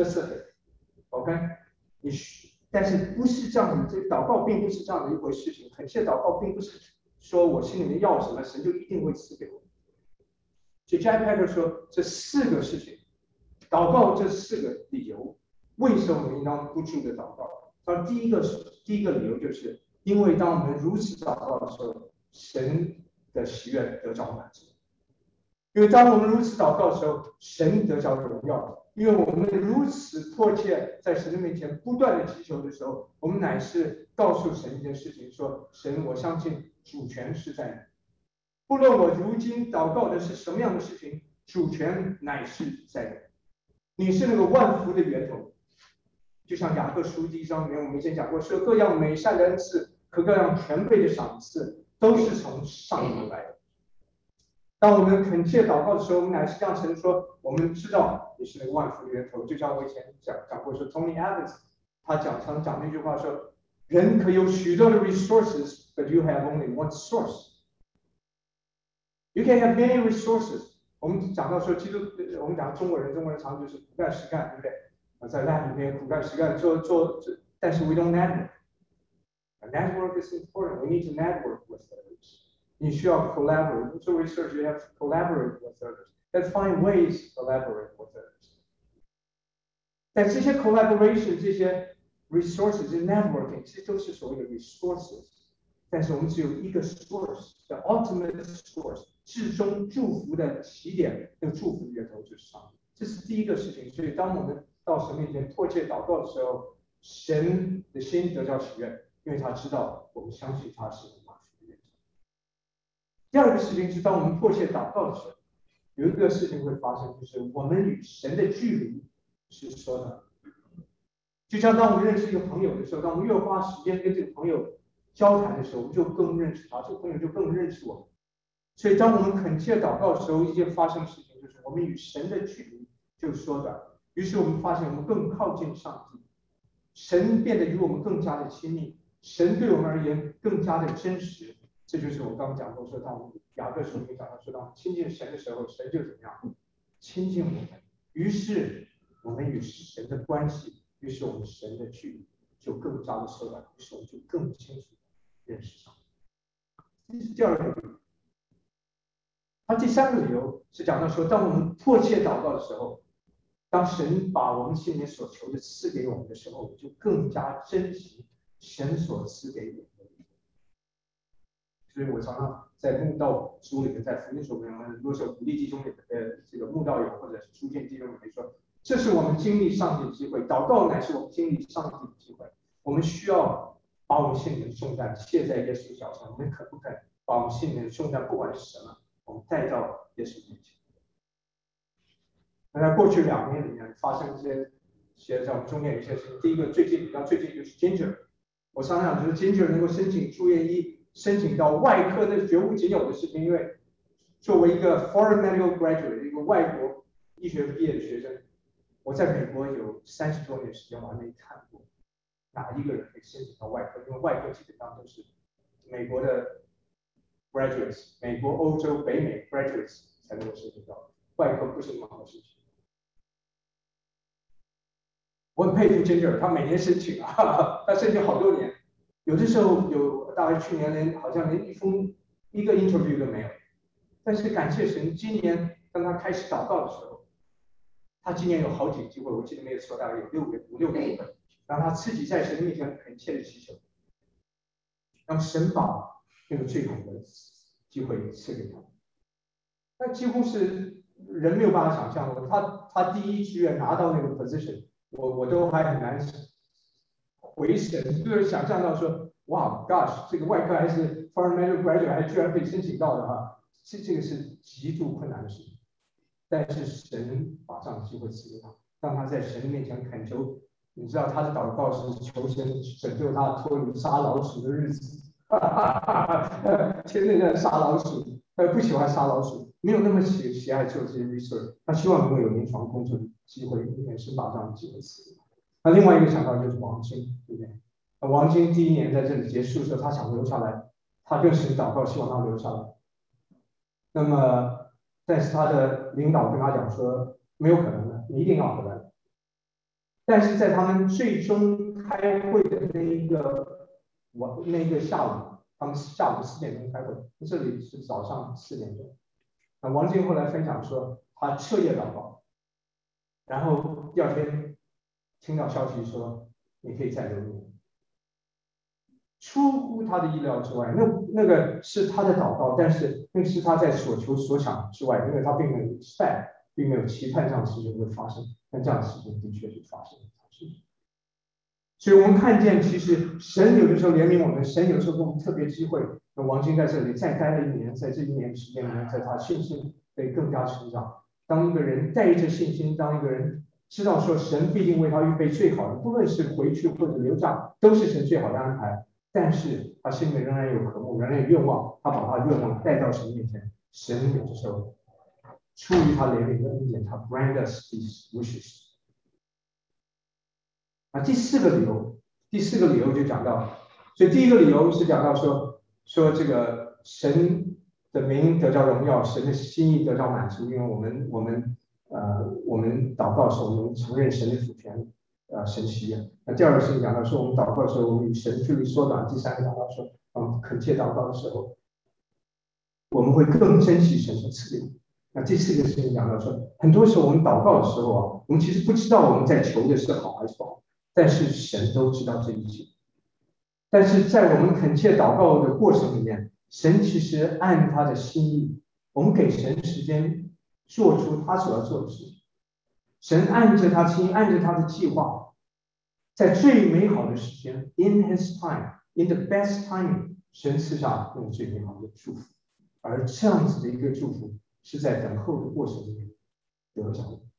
specific。OK， 你但是不是这样子？这祷告并不是这样的一回事情。恳切祷告并不是说我心里面要什么，神就一定会赐给我。所以 Jack Packer 说这四个事情，祷告这四个理由，为什么我们应当不住的祷告？他说第一个是第一个理由，就是因为当我们如此祷告的时候，神的喜悦得着满足。因为当我们如此祷告的时候，神得着荣耀。因为我们如此迫切在神的面前不断的祈求的时候，我们乃是告诉神一件事情，说神，我相信主权是在你，不论我如今祷告的是什么样的事情，主权乃是在你，你是那个万福的源头。就像雅各书第一章里面我们以前讲过，说各样美善的恩赐和各样全备的赏赐都是从上头来的。当我们恳切祷告的时候，我们乃是这样承认说，我们知道你是那个万福的源头。就像我以前讲讲过说 ，Tony Evans 他讲常讲那句话说，人可有许多的 resources, but you have only one source. You can have many resources. 我们讲到说，基督，我们讲中国人，中国人常就是苦干实干，对不对？啊，在 lab 里面苦干实干做做，但是 we don't network. Network is important. We need to network with others. 你需要 collaborate. 做 research, you have to collaborate with others. Let's find ways to collaborate with others. 但这些 collaboration, 这些 resources, 这些 networking, 这都是所谓的 resources. 但是我们只有一个 source, the ultimate source, 至终祝福的起点，那个祝福的源头就是上帝。这是第一个事情。所以当我们到神面前迫切祷告的时候，神的心得着喜悦，因为他知道我们相信他是万福的源头。第二个事情是，当我们迫切祷告的时候，有一个事情会发生，就是我们与神的距离是缩短。就像当我们认识一个朋友的时候，当我们越花时间跟这个朋友交谈的时候，我们就更认识他，这个朋友就更认识我们。所以当我们恳切祷告的时候，一件发生的事情就是我们与神的距离就缩短。于是我们发现我们更靠近上帝，神变得与我们更加的亲密，神对我们而言更加的真实。这就是我刚刚讲过，说当我们雅各书里面讲到，说当我们亲近神的时候，神就怎么样亲近我们。于是我们与神的关系，于是我们神的距离就更加的缩短，于是我们就更清楚认识上帝。这是第二个理由。他第三个理由是讲到说，当我们迫切祷告的时候，当神把我们心里面所求的赐给我们的时候，我们就更加珍惜神所赐给我们的。所以我常常在慕道书里面，在福音书里面，很多时候鼓励弟兄里面的这个慕道友或者是初见弟兄里面说，这是我们经历上帝的机会，祷告乃是我们经历上帝的机会。我们需要把我们心里面的重担卸在耶稣脚上，我们可不肯把我们心里面的重担，不管是什么，我们带到耶稣面前。那在过去两年里面发生一些，些在我们中间有一些事情。第一个最近比较最近就是 Ginger， 我常常就是 Ginger 能够申请住院医，申请到外科，那是绝无仅有的事情。因为作为一个 foreign medical graduate， 一个外国医学毕业的学生，我在美国有三十多年时间，我还没看过哪一个人可以申请到外科，因为外科基本上都是美国的 graduates， 美国、欧洲、北美 graduates 才能够申请到，外科不是那么好的事情。我很佩服 Ginger， 他每年申请啊，他申请好多年， 有的时候有大概去年连好像连一封一个 interview 都没有，但是感谢神，今年当他开始祷告的时候，他今年有好几个机会，我记得没有错，大概有六个五六个，让他自己在神面前恳切的祈求，让神把那个最好的机会赐给他。那几乎是人没有办法想象的。他他第一志愿拿到那个 position， 我我都还很难回神，就是想象到说，哇 ，gosh， 这个外科还是 foreign medical graduate 还居然可以申请到的哈，这这个是极度困难的事情。但是神把这样的机会赐给他，让他在神面前恳求。你知道他的祷告是求神拯救他脱离杀老鼠的日子，天天在杀老鼠，他不喜欢杀老鼠，没有那么喜喜爱做这些 research， 他希望能够有临床工作的机会，也是把这样的机会赐给他。那另外一个想到就是王晶，对不对？王晶第一年在这里结束的时候，他想留下来，他跟神祷告，希望他留下来。那么，但是他的领导跟他讲说，没有可能的，你一定要回来。但是在他们最终开会的那一个晚那个下午，他们下午四点钟开会，这里是早上四点钟。那王晶后来分享说，他彻夜祷告，然后第二天听到消息说你可以再留一年。出乎他的意料之外，那那个是他的祷告，但是那是他在所求所想之外，因为他并没有 expect， 并没有期盼这样的事情会发生，但这样的事情的确是发生了。所以我们看见，其实神有的时候怜悯我们，神有的时候给我们特别机会。那王晶在这里再待了一年，在这一年时间里面，在他信心会更加成长。当一个人带着信心，当一个人知道说神必定为他预备最好的，不论是回去或者留下，都是神最好的安排。但是他心里面仍然有渴慕，仍然有愿望，他把他愿望带到神面前，神有的时候出于他怜悯的恩典，他 grant us these wishes。啊，第四个理由，第四个理由就讲到，所以第一个理由是讲到说说这个神的名得到荣耀，神的心意得到满足，因为我们我们呃我们祷告的时候，我们承认神的主权，呃神喜悦。那第二个是讲到说我们祷告的时候，我们与神距离缩短。第三个讲到说，嗯，恳切祷告的时候，我们会更珍惜神所赐给。那第四个事情讲到说，很多时候我们祷告的时候啊，我们其实不知道我们在求的是好还是不好。但是神都知道这一切，但是在我们恳切祷告的过程里面，神其实按他的心意，我们给神时间做出他所要做的事情。神按着他心意，按着他的计划，在最美好的时间 ，in His time, in the best timing， 神赐下那种最美好的祝福，而这样子的一个祝福是在等候的过程里面得着的。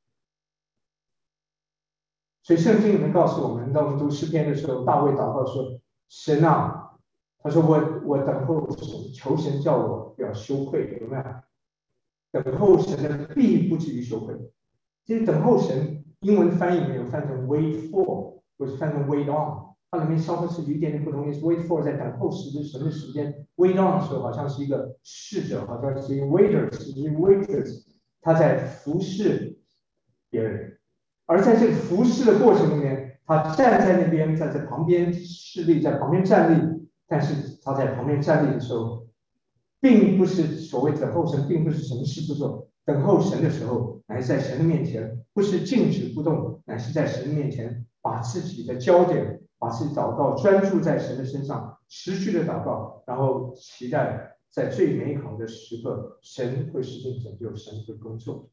所以圣经里面告诉我们，当我们读诗篇的时候，大卫祷告说：“神啊，他说我我等候神，求神叫我不要羞愧，有没有？等候神的必不至于羞愧。其实等候神，英文翻译没有翻成 wait for， 或是翻成 wait on， 它里面稍微是有一点点不同意思。wait for 在等候时的神的时间 ，wait on 的时候好像是一个侍者，好像是一个 waiter， 是一个 waitress， 他在服侍别人。而在这个服侍的过程里面，他站在那边，在在旁边侍立，在旁边站立。但是他在旁边站立的时候，并不是所谓等候神，并不是什么事不做。等候神的时候，乃是在神的面前，不是静止不动，乃是在神的面前，把自己的焦点，把自己祷告专注在神的身上，持续的祷告，然后期待在最美好的时刻，神会实现拯救，神会工作。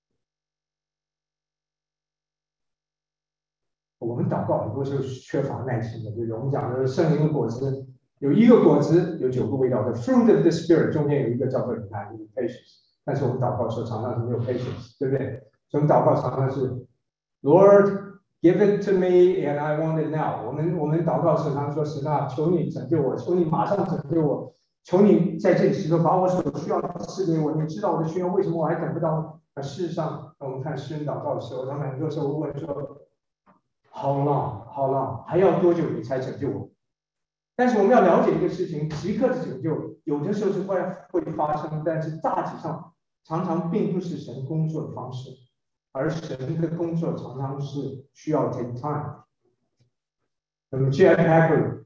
我们祷告很多时候是缺乏耐心的，对不对？我们讲的圣灵的果子，有一个果子有九个味道的 fruit of the spirit， 中间有一个叫做忍耐 patience， 但是我们祷告的时候常常是没有 patience， 对不对？所以我们祷告常常是 Lord give it to me and I want it now。 我们我们祷告的时候常常说神啊，求你拯救我，求你马上拯救我，求你在这个时刻把我所需要的赐给我，你知道我的需要，为什么我还等不到？事实上，我们看诗人祷告的时候，他们很多时候问说How long? How long? 还要多久你才拯救我？但是我们要了解一个事情，即刻的拯救有的时候是会会发生，但是大体上常常并不是神工作的方式，而神的工作常常是需要 take time。那么 J I Packer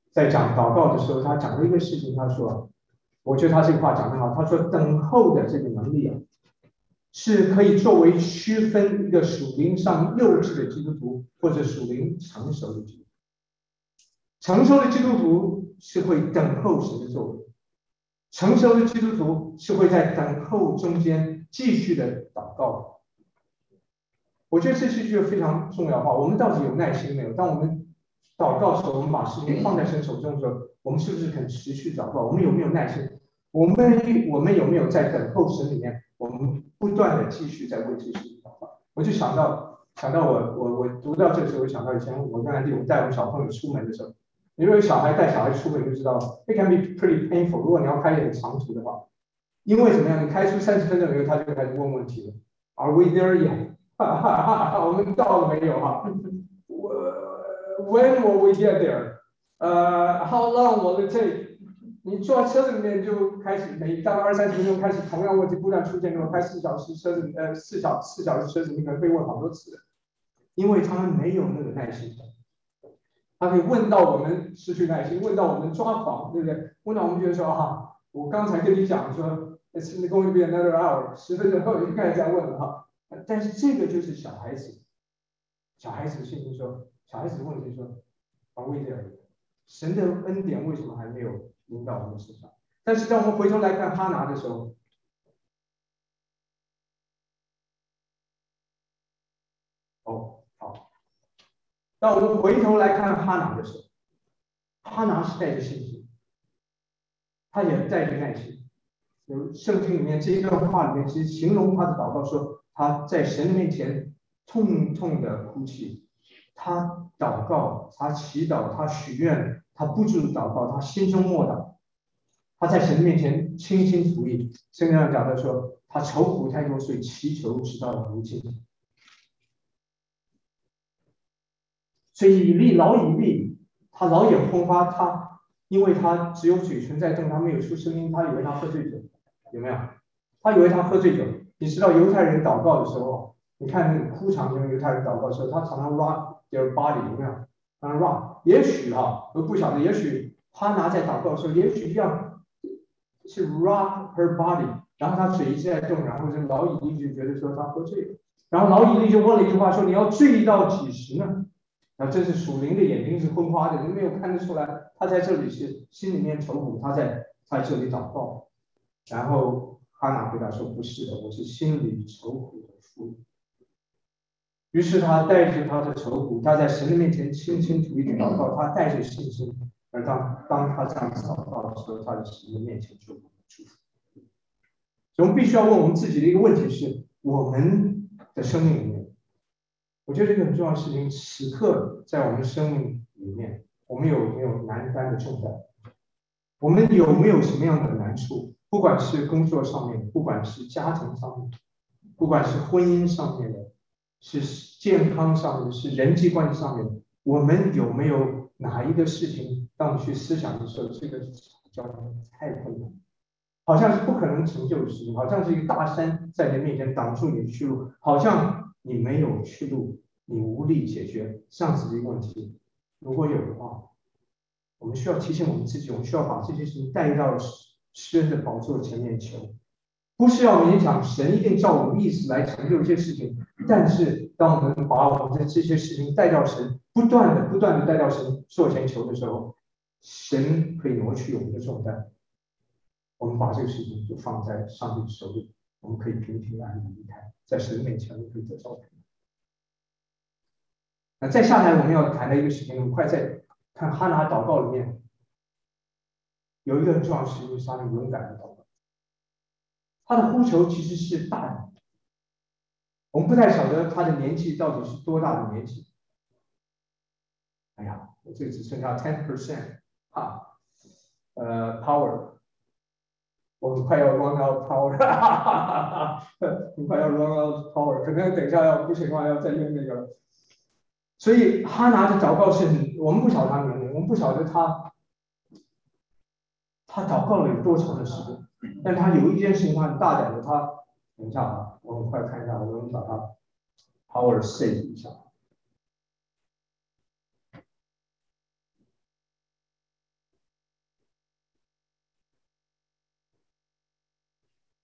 在讲祷告的时候，他讲了一个事情，他说，我觉得他这个话讲得好，他说等候的这个能力啊，是可以作为区分一个属灵上幼稚的基督徒或者属灵成熟的基督徒。成熟的基督徒是会等候神的作为，成熟的基督徒是会在等候中间继续的祷告。我觉得这是一句非常重要的话。我们到底有耐心没有？当我们祷告的时候，我们把事情放在神手中的时候，我们是不是肯持续祷告？我们有没有耐心？我们我们有没有在等候神里面，我们不断的继续在为这些事情祷告？我就想到想到我我我读到这个时候，我想到以前我跟安迪我们带我们小朋友出门的时候，你如果有小孩带小孩出门，你就知道 it can be pretty painful。如果你要开很长途的话，因为怎么样？你开出三十分钟以后，他就开始问问题了。Are we there yet？ 哈哈哈，我们到了没有？哈，我 When will we get there？ 呃、uh, ，How long will it take？ 你坐车子里面就开始每大概二三十分钟开始同样问题不断出现。如果开四小时车子，呃，四小四小时车子，你可能被问好多次，因为他们没有那个耐心。他可以问到我们失去耐心，问到我们抓狂，对不对？问到我们觉得说啊，我刚才跟你讲说 ，it's going to be another hour， 十分钟后就开始再问了哈。但是这个就是小孩子，小孩子的信心说，小孩子的问题说 ，Are we there？ 神的恩典为什么还没有临到我们身上？但是当我们回头来看哈拿的时候，哦，好。当我们回头来看哈拿的时候，哈拿是带着信心，他也带着耐心。有圣经里面这一段话里面，其实形容他的祷告说，他在神的面前痛痛的哭泣，他祷告，他祈祷，他许愿，他不住祷告，他心中默祷，他在神的面前倾心吐意。圣经上讲的说，他愁苦太多，所以祈求直到如今。所以以利老以利，他老眼昏花，他因为他只有嘴唇在动，他没有出声音，他以为他喝醉酒，有没有？他以为他喝醉酒。你知道犹太人祷告的时候，你看那个哭场中犹太人祷告的时候，他常常 rock their body， 有没有？常常 rock。也许哈，我不晓得，也许哈拿在祷告的时候，也许这样是 rock her body， 然后他嘴一直在动，然后这老以利就觉得说他喝醉了，然后老以利就问了一句话说：“你要醉到几时呢？”那这是属灵的眼睛是昏花的，你没有看得出来，他在这里是心里面愁苦，他在在这里祷告。然后哈拿回答说：“不是的，我是心里愁苦的妇女。”于是他带着他的愁苦，他在神的面前清清楚楚的祷告，他带着信心。而当当他这样祷告的时候，他在神的面前就祝福。我们必须要问我们自己的一个问题是：我们的生命里面，我觉得这个很重要的事情，此刻在我们生命里面，我们有没有难担的重担？我们有没有什么样的难处？不管是工作上面，不管是家庭上面，不管是婚姻上面的，是健康上面的，是人际关系上面的，我们有没有哪一个事情，当你去思想的时候，这个叫太困难，好像是不可能成就的事情，好像是一个大山在你面前挡住你的去路，好像你没有去路，你无力解决这样子的一个问题。如果有的话，我们需要提醒我们自己，我们需要把这些事情带到施恩的宝座前面求，不是要勉强神一定照我们意思来成就一些事情，但是当我们把我们的这些事情带到神，不断的不断的带到神座前求的时候，神可以挪去我们的重担，我们把这个事情就放在上帝的手里，我们可以平平安安的离开，在神面前我们可以得到平安。那再下来我们要谈的一个事情，很快在看哈拿祷告里面有一个很重要的事情，是他的勇敢的祷告。他的呼求其实是大的，我们不太晓得他的年纪到底是多大的年纪。哎呀，我这只剩下 ten percent 哈，呃 power， 我很快要 run out power， 很快要 run out power， 可能等一下要不行的话要再用那个。所以哈拿的祷告是，我们不晓得他年龄，我们不晓得他他祷告了有多长的时间，但他有一件事情他很大胆的，他等一下啊，我很快看一下，我能把它 power save 一下。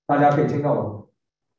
大家可以听到我吗？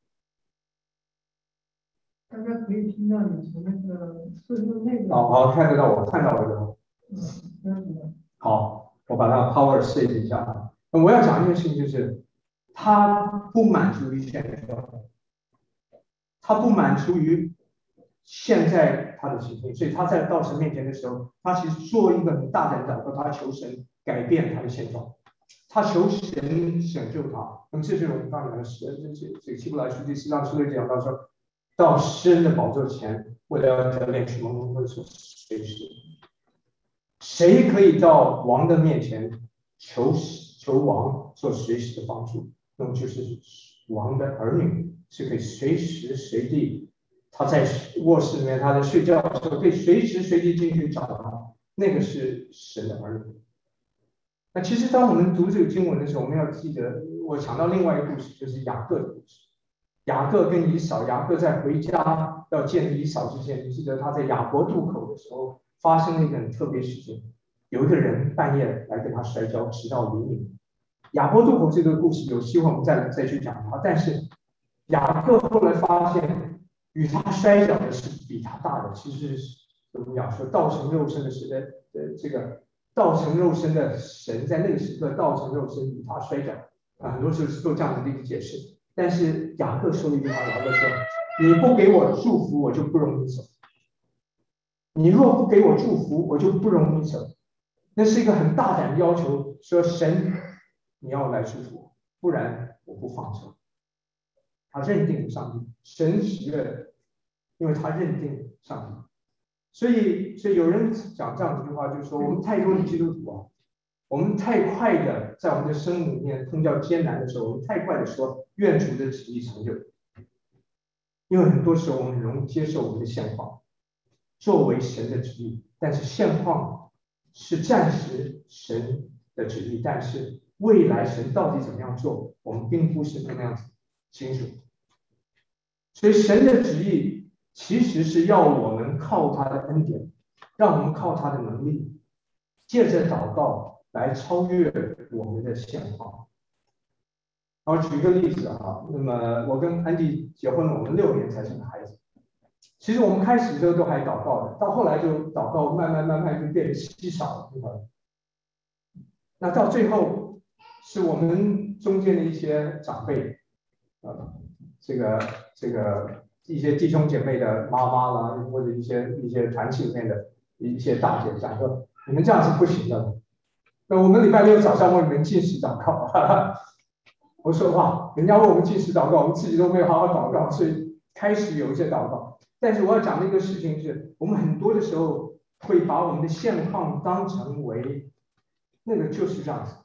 大家可以听到你从那个视频内好好看得到我，看到我的。 嗯， 好，我把它 power save 一下。那我要讲一件事情，就是他不满足于现状，他不满足于现在他的情境，所以他在到神面前的时候，他其实做一个很大胆的祷告，他求神改变他的现状，他求神拯救他。那么这就是我们刚才的神，这这这希伯来书第四章十六节讲到说，到诗人的宝座前，为了要得脸去蒙蒙的所随时。谁可以到王的面前求求王做随时的帮助？那么就是王的儿女是可以随时随地，他在卧室里面，他在睡觉的时候可以随时随地进去找他，那个是神的儿女。那其实当我们读这个经文的时候，我们要记得，我想到另外一个故事，就是雅各的故事。雅各跟以扫，雅各在回家要见以扫之前，你记得他在雅博渡口的时候。发生了一个很特别事情，有一个人半夜来跟他摔跤，直到黎明。雅博渡口这个故事有机会我们再再去讲它，但是雅各后来发现，与他摔跤的是比他大的，其实是怎么讲说道成肉身的神的呃这个道成肉身的神在那个时刻道成肉身与他摔跤啊，很多时候是做这样的一个解释。但是雅各说了一句话，雅各说：“你不给我祝福，我就不容你走。”你若不给我祝福，我就不容你走。那是一个很大胆的要求，说神，你要来祝福，不然我不放手。他认定上帝，神喜悦，因为他认定上帝。所以，所以有人讲这样一句话，就是说我们太多的基督徒啊，我们太快的在我们的生命里面碰到艰难的时候，我们太快的说愿主的旨意成就，因为很多时候我们很容易接受我们的现况。作为神的旨意，但是现况是暂时神的旨意，但是未来神到底怎么样做，我们并不是那么样子清楚。所以神的旨意其实是要我们靠他的恩典，让我们靠他的能力，借着祷告来超越我们的现况。然后举一个例子啊，那么我跟安迪结婚了，我们六年才生个孩子。其实我们开始的时候都还祷告的，到后来就祷告慢慢慢慢就变得稀少了。那到最后是我们中间的一些长辈，呃，这个这个一些弟兄姐妹的妈妈啦，或者一些一些团体里面的一些大姐讲说，你们这样是不行的。那我们礼拜六早上为你们禁食祷告，哈哈，我说哇，人家为我们禁食祷告，我们自己都没有好好祷告，所以开始有一些祷告。但是我要讲的一个事情是，我们很多的时候会把我们的现况当成为那个就是这样子。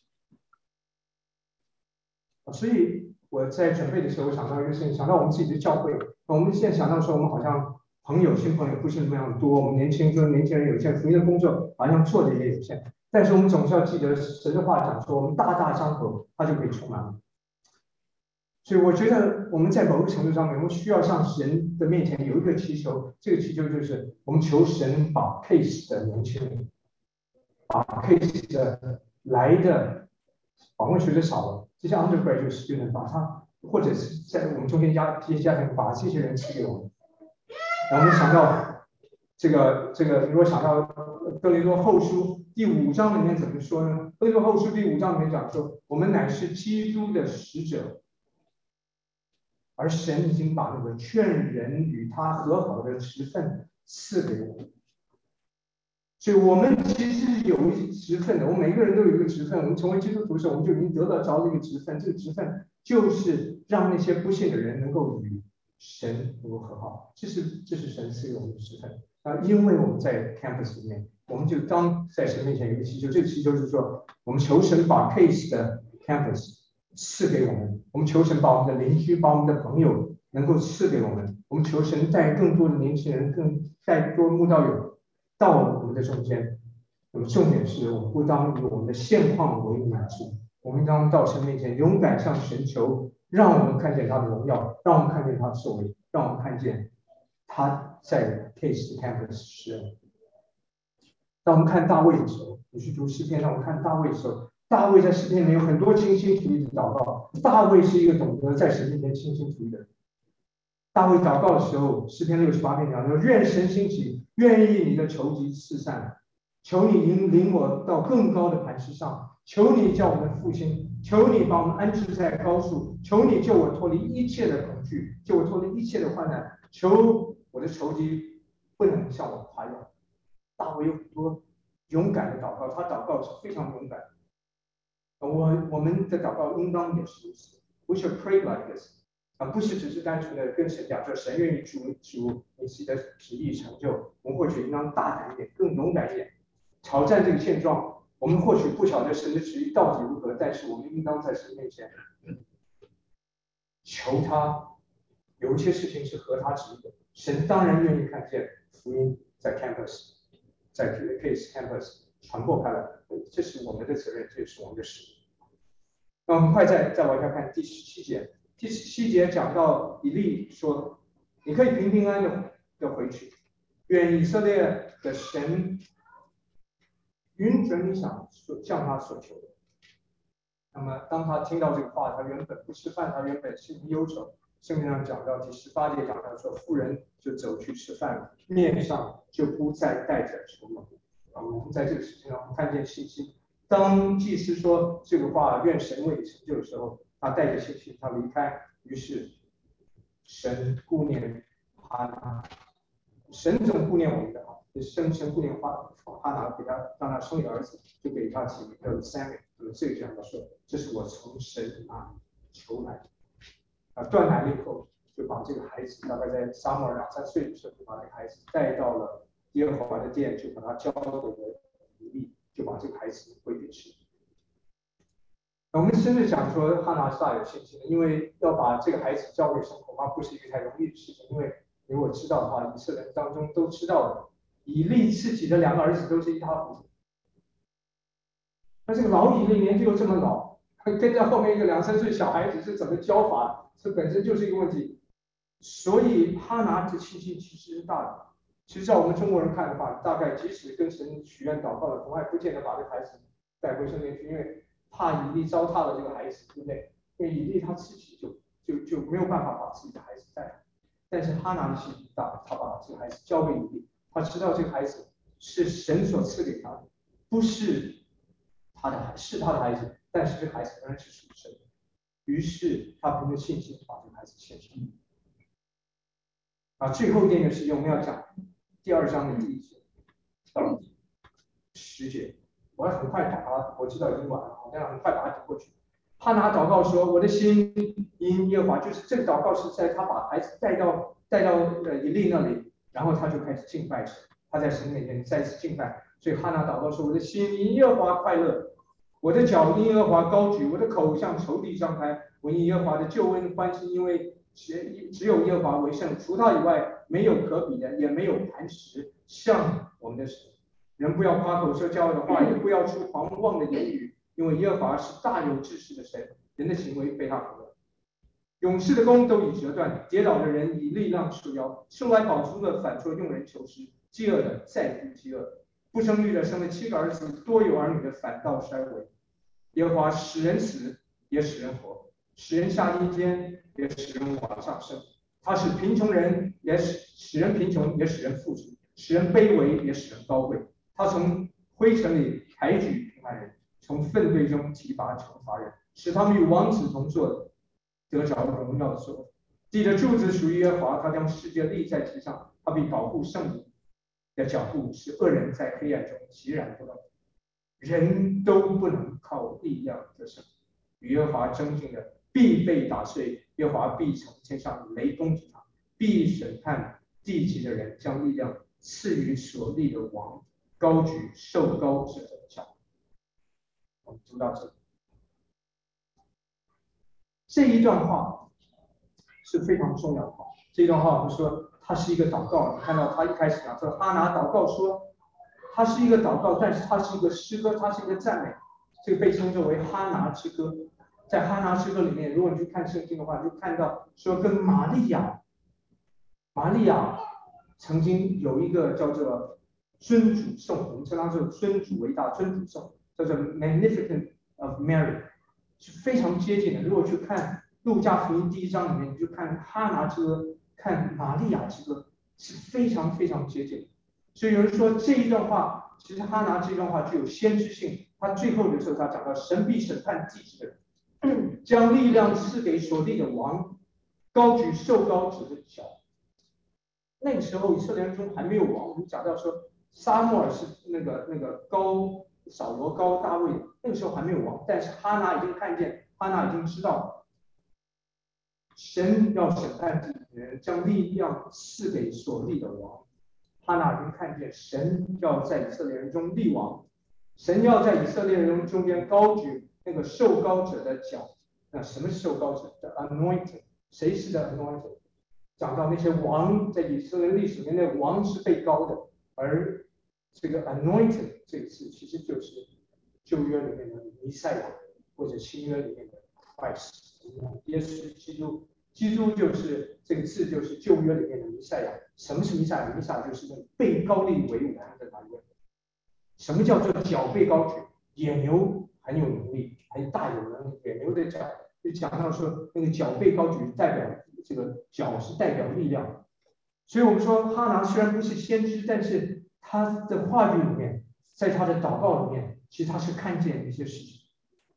所以我在准备的时候想到一个事情，想到我们自己的教会，我们现在想到说我们好像朋友新朋友不是那么样多，我们年轻就是年轻人有限，福音的工作好像做的也有限，但是我们总是要记得神的话讲说，我们大大张口，它就可以充满了。所以我觉得我们在某个程度上面，我们需要向神的面前有一个祈求，这个祈求就是我们求神把 case 的年轻人，把 case 的来的访问学的少了，这些 undergraduate student 把他，或者是在我们中间家这些家庭把这些人赐给我们。然后我们想到这个这个，如果想到哥林多后书第五章里面怎么说呢？哥林多后书第五章里面讲说，我们乃是基督的使者。而神已经把那个劝人与他和好的职分赐给我们，所以我们其实是有一职分的。我们每个人都有一个职分，我们成为基督徒的时候，我们就已经得到着这个职分。这个职分就是让那些不信的人能够与神能够和好，这是这是神赐给我们的职分啊。因为我们在 campus 里面，我们就当在神面前有一个祈求，这个祈求是说，我们求神把 case 的 campus。赐给我们，我们求神把我们的邻居、把我们的朋友能够赐给我们。我们求神带更多的年轻人、更带多慕道友到我们的中间。那么重点是我们不当以我们的现况为满足，我们当到神面前勇敢向神求，让我们看见他的荣耀，让我们看见他的作为，让我们看见他在 case campus 施恩。当我们看大卫的时候，你去读诗篇，让我们看大卫的时候。 大卫在诗篇里面有很多倾心吐意的祷告。大卫是一个懂得在神面前倾心吐意的人。大卫祷告的时候，诗篇六十八篇讲说：愿神兴起，愿意你的仇敌四散，求你引领我到更高的磐石上，求你叫我们复兴，求你把我们安置在高处，求你救我脱离一切的恐惧，救我脱离一切的患难，求我的仇敌不能向我夸耀。大卫有很多勇敢的祷告，他祷告是非常勇敢的。我我们的祷告应当也是如此。We should pray like this， 啊，不是只是单纯的跟神讲说神愿意主主你自己的旨意成就，我们或许应当大胆一点，更勇敢一点，挑战这个现状。我们或许不晓得神的旨意到底如何，但是我们应当在神面前求他。有一些事情是合他旨意的，神当然愿意看见福音在 campus， 在 Case Campus 传播开来，这是我们的责任，这也是我们的使命。那我们快再再往下看第十七节。第十七节讲到以利说：“你可以平平安安的的回去，愿以色列的神允准你想向他所求的。”那么当他听到这个话，他原本不吃饭，他原本心里忧愁。圣经上讲到第十八节讲到说，妇人就走去吃饭，面上就不再带着愁容。啊，我们在这个事情上看见信心。当祭司说这个话，愿神为你成就的时候，他带着信心，他离开。于是神顾念他，神总顾念我们的好，神神顾念哈哈拿，给他让他生一个儿子，就给他起名叫 Samuel。这个讲到说，这是我从神那里求来的。啊，断奶了以后，就把这个孩子，大概在撒母耳两三岁的时候，就把这个孩子带到了耶和华的殿，就把他交给了以利，就把这个孩子归给神。我们甚至讲说，哈拿是大有信心的，因为要把这个孩子交给神，恐怕不是一个太容易的事情。因为如果知道的话，以色列人当中都知道的，以利自己的两个儿子都是一塌糊涂。那这个老以利年纪又这么老，跟在后面一个两三岁小孩子是怎么教法？这本身就是一个问题。所以哈拿的信心其实是大的。其实，在我们中国人看的话，大概即使跟神许愿祷告了，从来不见得把这个孩子带回圣殿去，因为怕以利糟蹋了这个孩子，对不对？因为以利他自己就就就没有办法把自己的孩子带来。但是哈拿的信心大，他把这个孩子交给以利，他知道这个孩子是神所赐给他的，不是他的孩子，是他的孩子，但是这个孩子仍然是属神的。于是他凭着信心把这个孩子献上。啊，最后一件事情我们要讲第二章的第一节到十节，我要很快把它，我知道已经晚了，我要很快把它读过去。哈拿祷告说：“我的心因耶和华，就是这个祷告是在他把孩子带到带到呃以利那里，然后他就开始敬拜神，他在神面前再次敬拜。所以哈拿祷告说：我的心因耶和华快乐。”我的脚因耶和华高举，我的口向仇敌张开。我因耶和华的救恩欢喜，因为只有耶和华为圣，除他以外没有可比的，也没有磐石像我们的神。人不要夸口说骄傲的话，也不要出狂妄的言语，因为耶和华是大有志士的神，人的行为被他毁了。勇士的弓都已折断，跌倒的人以力量束腰，生来饱足的反说用人求食，饥饿的再不饥饿。不生育的生了七个儿子，多有儿女的反倒衰微。耶和华使人死，也使人活；使人下阴间，也使人往上升。他使贫穷人，也使使人贫穷，也使人富足；使人卑微，也使人高贵。他从灰尘里抬举平安人，从粪堆中提拔惩罚人，使他们与王子同坐，得着荣耀的座位。地的柱子属于耶和华，他将世界立在其上，他必保护圣民的脚步，使恶人在黑暗中寂然不动。人都不能靠力量得胜，与耶和华争竞的必被打碎。耶和华必从天上雷攻击他，必审判地极的人，将力量赐予所立的王，高举受高者的脚。我们读到这里，这一段话是非常重要的话。这一段话我们说它是一个祷告，你看到他一开始讲说哈拿祷告说。它是一个祷告，但是它是一个诗歌，它是一个赞美，这个被称作为哈拿之歌。在哈拿之歌里面，如果你去看圣经的话，就看到说跟玛利亚，玛利亚曾经有一个叫做尊主颂，我们称它做尊主为大，尊主颂叫做 Magnificat of Mary 是非常接近的。如果去看路加福音第一章里面，你就看哈拿之歌，看玛利亚之歌，是非常非常接近的。所以有人说这一段话，其实哈拿这段话具有先知性。他最后的时候，他讲到神必审判地级的人，将力量赐给所立的王，高举受高者的脚。那个时候以色列人中还没有王，我们讲到说撒母耳是那个那个高扫罗高大卫，那个时候还没有王，但是哈拿已经看见，哈拿已经知道，神要审判地级的人，将力量赐给所立的王。哈拿已经看见神要在以色列人中立王。神要在以色列人中间高举那个受膏者的脚。那什么是受膏者的 anointed？ 谁是的 anointed？ 讲到那些王，在以色列历史里面，那个王是被膏的，而这个 anointed 这个词其实就是旧约里面的弥赛亚，或者新约里面的 Christ， 耶稣基督。基督就是这个字，就是旧约里面的弥赛亚。什么是弥赛亚？弥赛亚就是那个被膏立为王的那一位。什么叫做脚被高举？野牛很有能力，很大有能力。野牛的脚就讲到说，那个脚被高举，代表这个脚是代表力量。所以我们说，哈拿虽然不是先知，但是他的话语里面，在他的祷告里面，其实他是看见一些事情。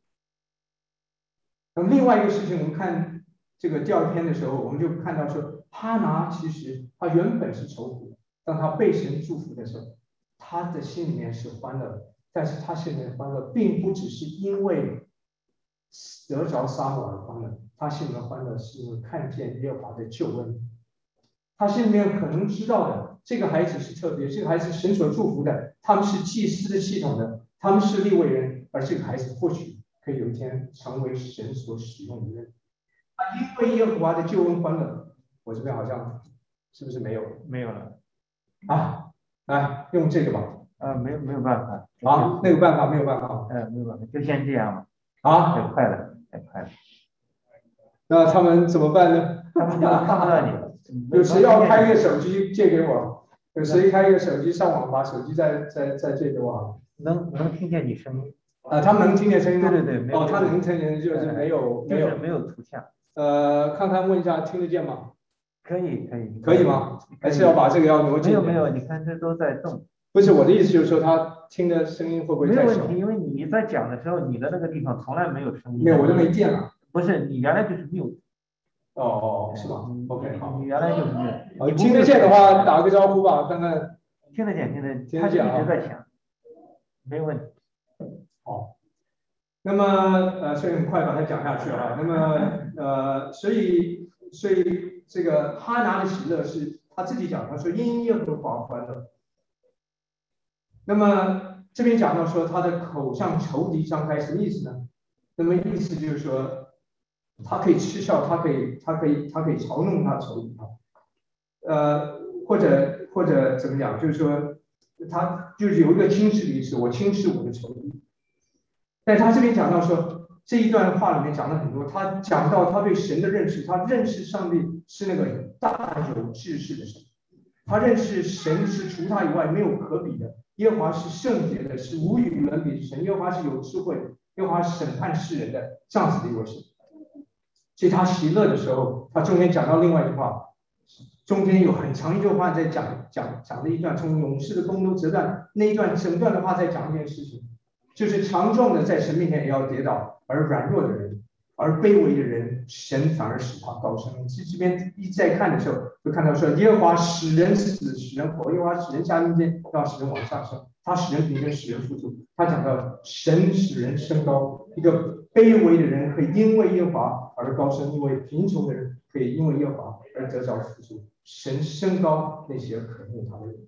那么另外一个事情，我们看这个第二篇的时候，我们就看到说，哈拿其实他原本是愁苦的，当他被神祝福的时候，他的心里面是欢乐的，但是他心里面欢乐并不只是因为得着撒母耳欢乐，他心里面欢乐是因为看见耶和华的救恩。他心里面可能知道的，这个孩子是特别，这个孩子是神所祝福的，他们是祭司的系统的，他们是利未人，而这个孩子或许可以有一天成为神所使用的人。他因为耶和华的救恩欢乐。我这边好像是不是没有没有了啊？来用这个吧。 啊，没有没有办法啊，没有办法，没有办法。 呃，没有办法，就先这样吧。 啊， 太快了，太快了。 那他们怎么办呢？ 他们就看不到你了。 有谁要开一个手机借给我？有谁开一个手机上网，把手机再再再借给我？ 能能听见你声音。 啊，他们能听见声音吗？ 对对对， 哦，他能听见，就是没有没有没有图像。 呃，看看问一下，听得见吗？ 可以可以。 可以吗？还是要把这个要挪近？ 没有没有，你看这都在动。 不是我的意思，就是说他听的声音会不会太小？ 没有问题，因为你在讲的时候，你的那个地方从来没有声音。 没有，我都没电了。 不是，你原来就是 mute。 哦哦，是吗 ？OK， 好。 你原来就是 mute。 你听得见的话，打个招呼吧，看看。 听得见，听得见。 听得见啊。 他一直在讲，没有问题。 好。那么呃，所以很快把它讲下去啊。那么呃，所以所以这个哈拿的喜乐是他自己讲，他说因耶和华欢乐。那么这边讲到说他的口向仇敌张开，什么意思呢？那么意思就是说，他可以嗤笑，他可以他可以他可以嘲弄他仇敌啊，呃，或者或者怎么讲，就是说他就是有一个轻视的意思，我轻视我的仇敌。但他这边讲到说，这一段话里面讲了很多，他讲到他对神的认识，他认识上帝是那个大有志士的神，他认识神是除他以外没有可比的，耶和华是圣洁的，是无与伦比的神，耶和华是有智慧的，耶和华是审判世人的，这样子的一位神。所以他喜乐的时候，他中间讲到另外一句话，中间有很长一句话在讲讲讲的一段，从勇士的弓都折断那一段整段的话在讲一件事情。就是强壮的在神面前也要跌倒，而软弱的人，而卑微的人，神反而使他高升。其实这边一再看的时候，就看到说，耶和华使人死，使人活；耶和华使人下阴间，要使人往下升。他使人平生，使人富足。他讲到神使人升高，一个卑微的人可以因为耶和华而高升，因为贫穷的人可以因为耶和华而得着富足。神升高那些可慕他的人。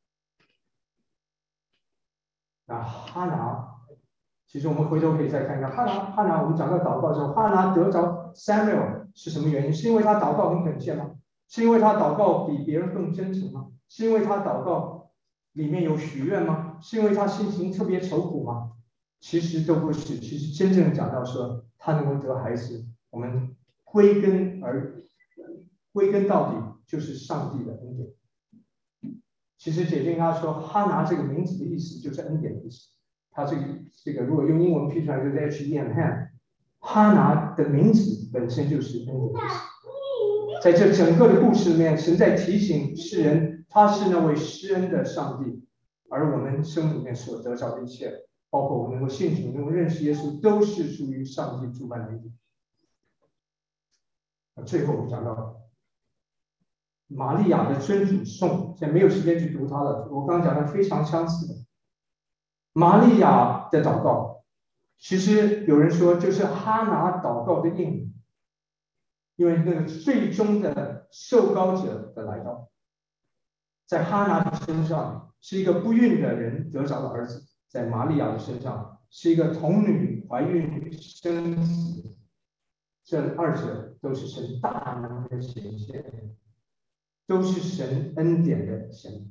那哈拿。其实我们回头可以再看一看哈拿，哈拿我们讲到祷告的时候，哈拿得着 Samuel 是什么原因？是因为他祷告很恳切吗？是因为他祷告比别人更真诚吗？是因为他祷告里面有许愿吗？是因为他心情特别愁苦吗？其实都不是。其实真正讲到说他能够得孩子，我们归根而归根到底就是上帝的恩典。其实解经他说哈拿这个名字的意思就是恩典的意思。 它这个这个如果用英文拼出来就是 H E M Ham， 哈拿的名字本身就是恩典的意思。在这整个的故事里面，神在提醒世人，他是那位施恩的上帝，而我们生命里面所得着的一切，包括我们能够信主、能够认识耶稣，都是属于上帝主办的恩典。最后我们讲到玛利亚的尊主颂，现在没有时间去读它了。我刚刚讲的非常相似的，玛利亚的祷告，其实有人说就是哈拿祷告的应允，因为那个最终的受膏者的来到，在哈拿的身上是一个不孕的人得着了儿子，在玛利亚的身上是一个童女怀孕生子，这二者都是神大能的显现，都是神恩典的显现。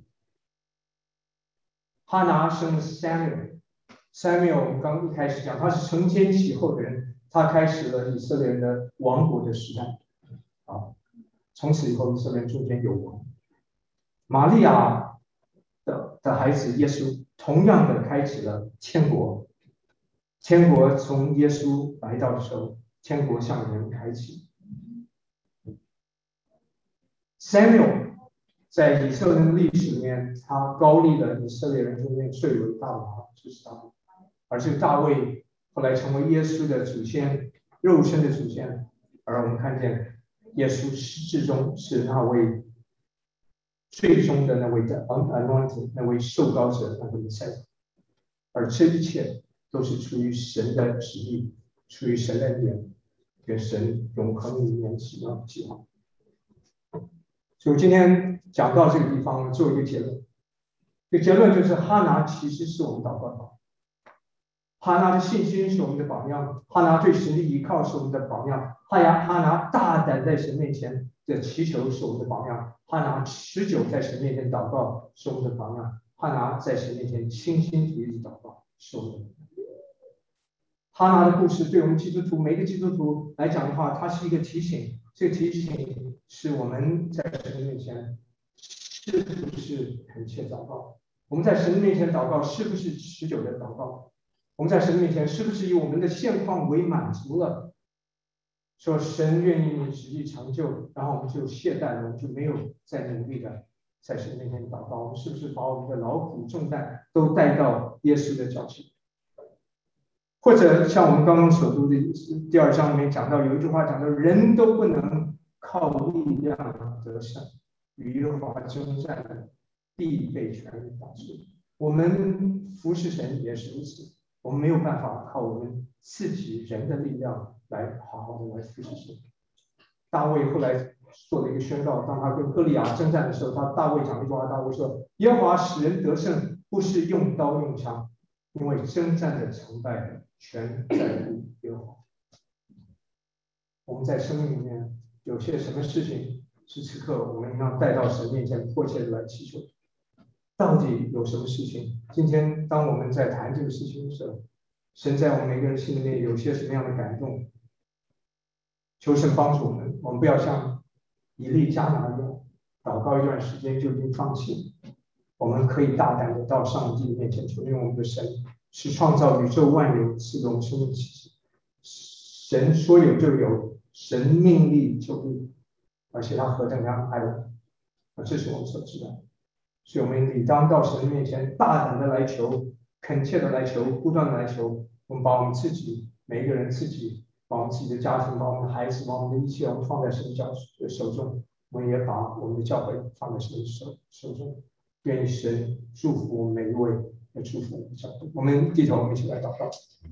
哈拿生了 Samuel，Samuel 我们刚一开始讲，他是承先启后的人，他开始了以色列人的王国的时代。啊，从此以后以色列人中间有王。玛利亚的的孩子耶稣，同样的开启了天国。天国从耶稣来到的时候，天国向人开启。Samuel 在以色列的历史里面，他高立了以色列人中间最伟大的王，就是大卫。而这个大卫后来成为耶稣的祖先，肉身的祖先。而我们看见耶稣至终是那位最终的那位的 anointed， 那位受膏者，那位弥赛亚。而这一切都是出于神的旨意，出于神的恩典，跟神永恒里面奇妙的计划。所以我今天讲到这个地方，做一个结论。这个结论就是哈拿其实是我们祷告的榜样，哈拿的信心是我们的榜样，哈拿对神的依靠是我们的榜样，哈拿哈拿大胆在神面前的祈求是我们的榜样，哈拿持久在神面前祷告是我们的榜样，哈拿在神面前倾心吐意的祷告是我们的榜样。哈拿的故事对我们基督徒每一个基督徒来讲的话，它是一个提醒，这个提醒是我们在神的面前是不是恳切祷告，我们在神的面前祷告是不是持久的祷告，我们在神的面前是不是以我们的现况为满足了，说神愿意你旨意成就，然后我们就懈怠了，我们就没有再努力的在神面前祷告，我们是不是把我们的劳苦重担都带到耶稣的脚前？或者像我们刚刚所读的第二章里面讲到，有一句话讲到，人都不能靠力量得胜，与耶和华征战的必被全力打碎。我们服侍神也是如此，我们没有办法靠我们自己人的力量来好好的来服侍神。大卫后来做了一个宣告，当他跟歌利亚征战的时候，他大卫讲了一句话，大卫说：耶和华使人得胜，不是用刀用枪，因为征战的成败全在乎耶和华。我们在生命里面有些什么事情是此刻我们要带到神面前迫切的来祈求？到底有什么事情？今天当我们在谈这个事情的时候，神在我们每个人心里面有些什么样的感动？求神帮助我们，我们不要像以利加拿一样，祷告一段时间就已经放弃。我们可以大胆的到上帝面前求，因为我们的神是创造宇宙万有赐给我们生命气息，神说有就有，神命立就立，而且他何等样爱我们，这是我们所知道的。所以我们理当到神面前大胆的来求，恳切的来求，不断的来求。我们把我们自己每一个人自己，把我们自己的家庭，把我们的孩子，把我们的一切，我们放在神的手中。我们也把我们的教会放在神的手手中。愿神祝福我们每一位，也祝福我们的教会。我们低头，我们一起来祷告。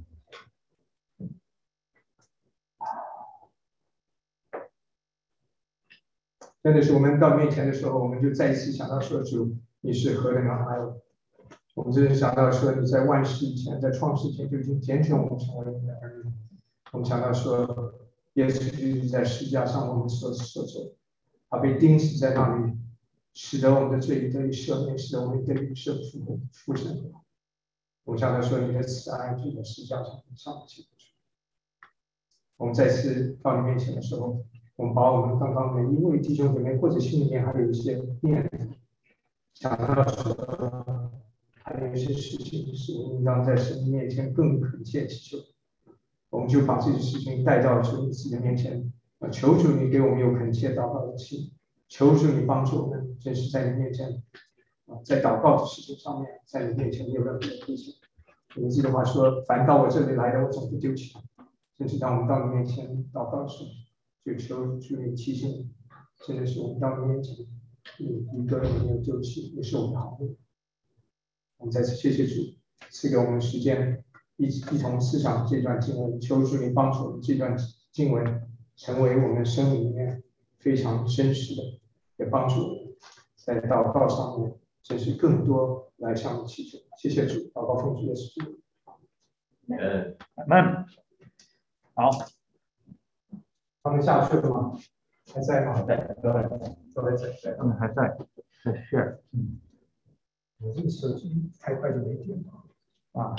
真的是我们到面前的时候，我们就再一次想到说，主你是何等的爱我。我们真的想到说，你在万世以前，在创世前就已经拣选我们成为你的儿女。我们想到说，耶稣基督在十字架上我们所受受，他被钉死在那里，使得我们的罪得以赦免，使得我们得以赦复复生。我们想到说，你的慈爱就在十字架上上不起。我们再次到你面前的时候，我们把我们刚刚每一位弟兄姐妹或者心里面还有一些念头，想到说，还有一些事情是我们应当在神面前更恳切祈求，我们就把这些事情带到主你自己的面前，啊，求主你给我们有恳切祷告的心，求主你帮助我们，真是在你面前，啊，在祷告的事情上面，在你面前没有任何的亏欠。你记得话说，凡到我这里来的，我总不丢弃。真是当我们到你面前祷告时，就求主你提醒，真的是我们到你面前，你一个也没有丢弃，也是我们的好友。我们再次谢谢主，赐给我们时间，一一同思想这段经文，求主你帮助我们这段经文成为我们生命里面非常真实的，也帮助我们在祷告上面，真是更多来向你祈求。谢谢主，祷告奉主耶稣基督。 呃，慢，好， 他们下去了吗？还在吗？ 在，都在， 都还在，在。 他们还在，在 share。嗯， 我这个手机太快就没电了啊。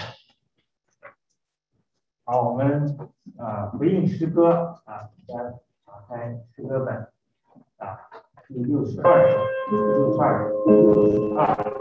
好，我们啊回应诗歌啊，大家打开诗歌本啊，第六十二首，六十二，六十二。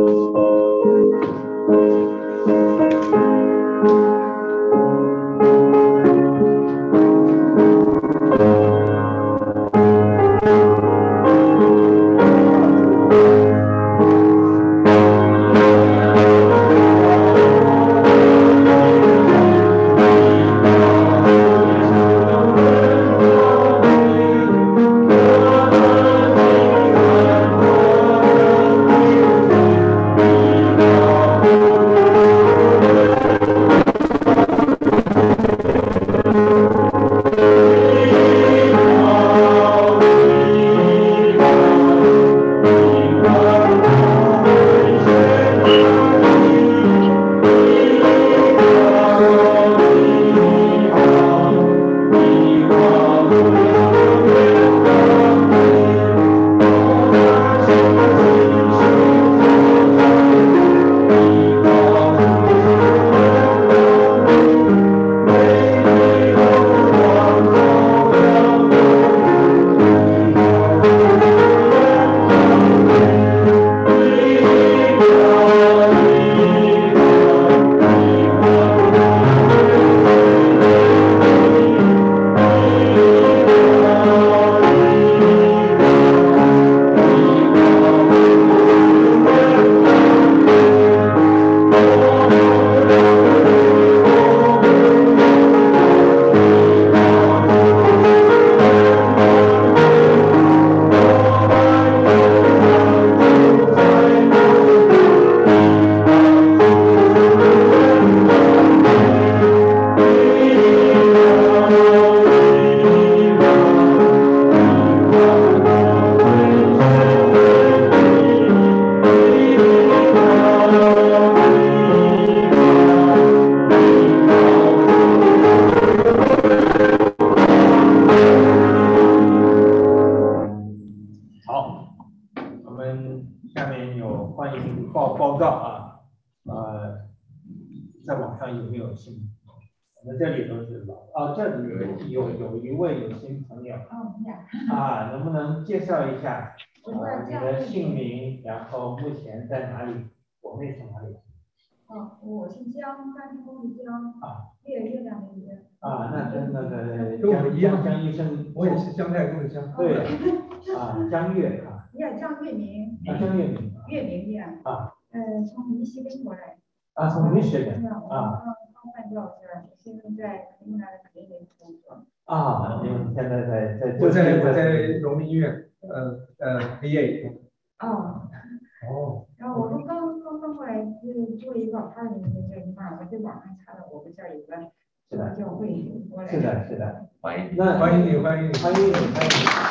啊，能不能介绍一下呃你的姓名，然后目前在哪里？国内从哪里？ 哦，我是江，江西公的江， 啊， 月月亮的月。 啊，那跟那个跟我一样， 江医生， 我也是姜太公的姜。 对，啊，江月啊。 呀，江月明。 啊，江月明。 月明呀。 啊。 呃，从密西根过来。 啊，从密西根。 啊。刚换教师，我现在在云南的北京工作。 啊，你现在在在我在我在荣民医院，呃呃 V A。 哦。 哦。 然后我们刚刚刚过来是做一个二零的这一块，我在网上查了我们这儿有个什么教会过来。 是的，是的，欢迎， 那欢迎你，欢迎你， 欢迎你，欢迎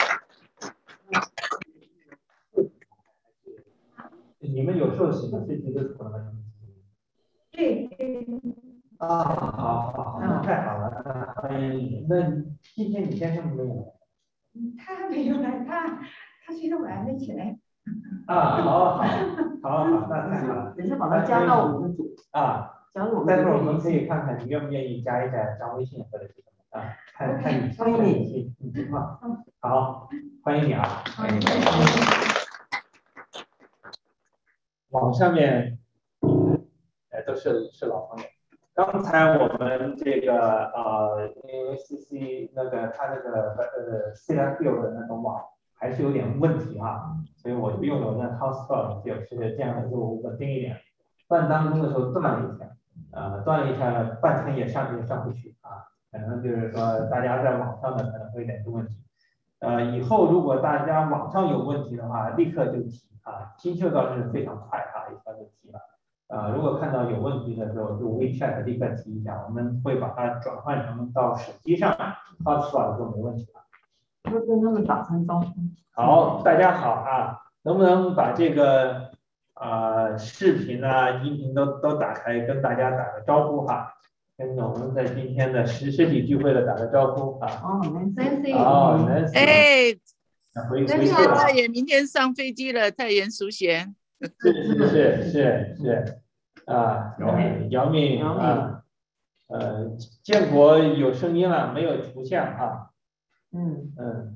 你。你们有受洗吗？是基督徒吗？ 对对。 啊，好好好，那太好了，那欢迎你。那今天你先生没有？ 嗯，他还没有来，他他睡着我还没起来。 啊，好好好好好，那太好了。 只是把他加到我们组啊， 加入我们。 待会儿我们可以看看你愿不愿意加一下加微信或者是什么啊？看看你欢迎你你情况。好，欢迎你啊，欢迎你。网上面。 都是是老朋友。刚才我们这个呃，因为 C C 那个它那个呃 C L Field 的那个网还是有点问题啊，所以我就用了那 Hotspot， 就是这样的就稳定一点。断当中的时候断了一下，呃，断了一下，半天也上也上不去啊，可能就是说大家在网上呢可能会有点出问题。呃，以后如果大家网上有问题的话，立刻就提啊，新秀倒是非常快啊，一下就提了。呃，如果看到有问题的时候，就 WeChat 立刻提一下，我们会把它转换成到手机上 ，Hotspot 就没问题了。 就跟他们打声招呼。 好，大家好啊，能不能把这个呃视频啊、音频都都打开，跟大家打个招呼哈，跟我们在今天的实实体聚会的打个招呼啊。 哦，Nancy。 哦 ，Nancy。 哎， 回那个回去了。 太原明天上飞机了，太原淑贤。 是是是是是，啊，姚明，姚明啊，呃，建国有声音了，没有图像啊。 嗯嗯。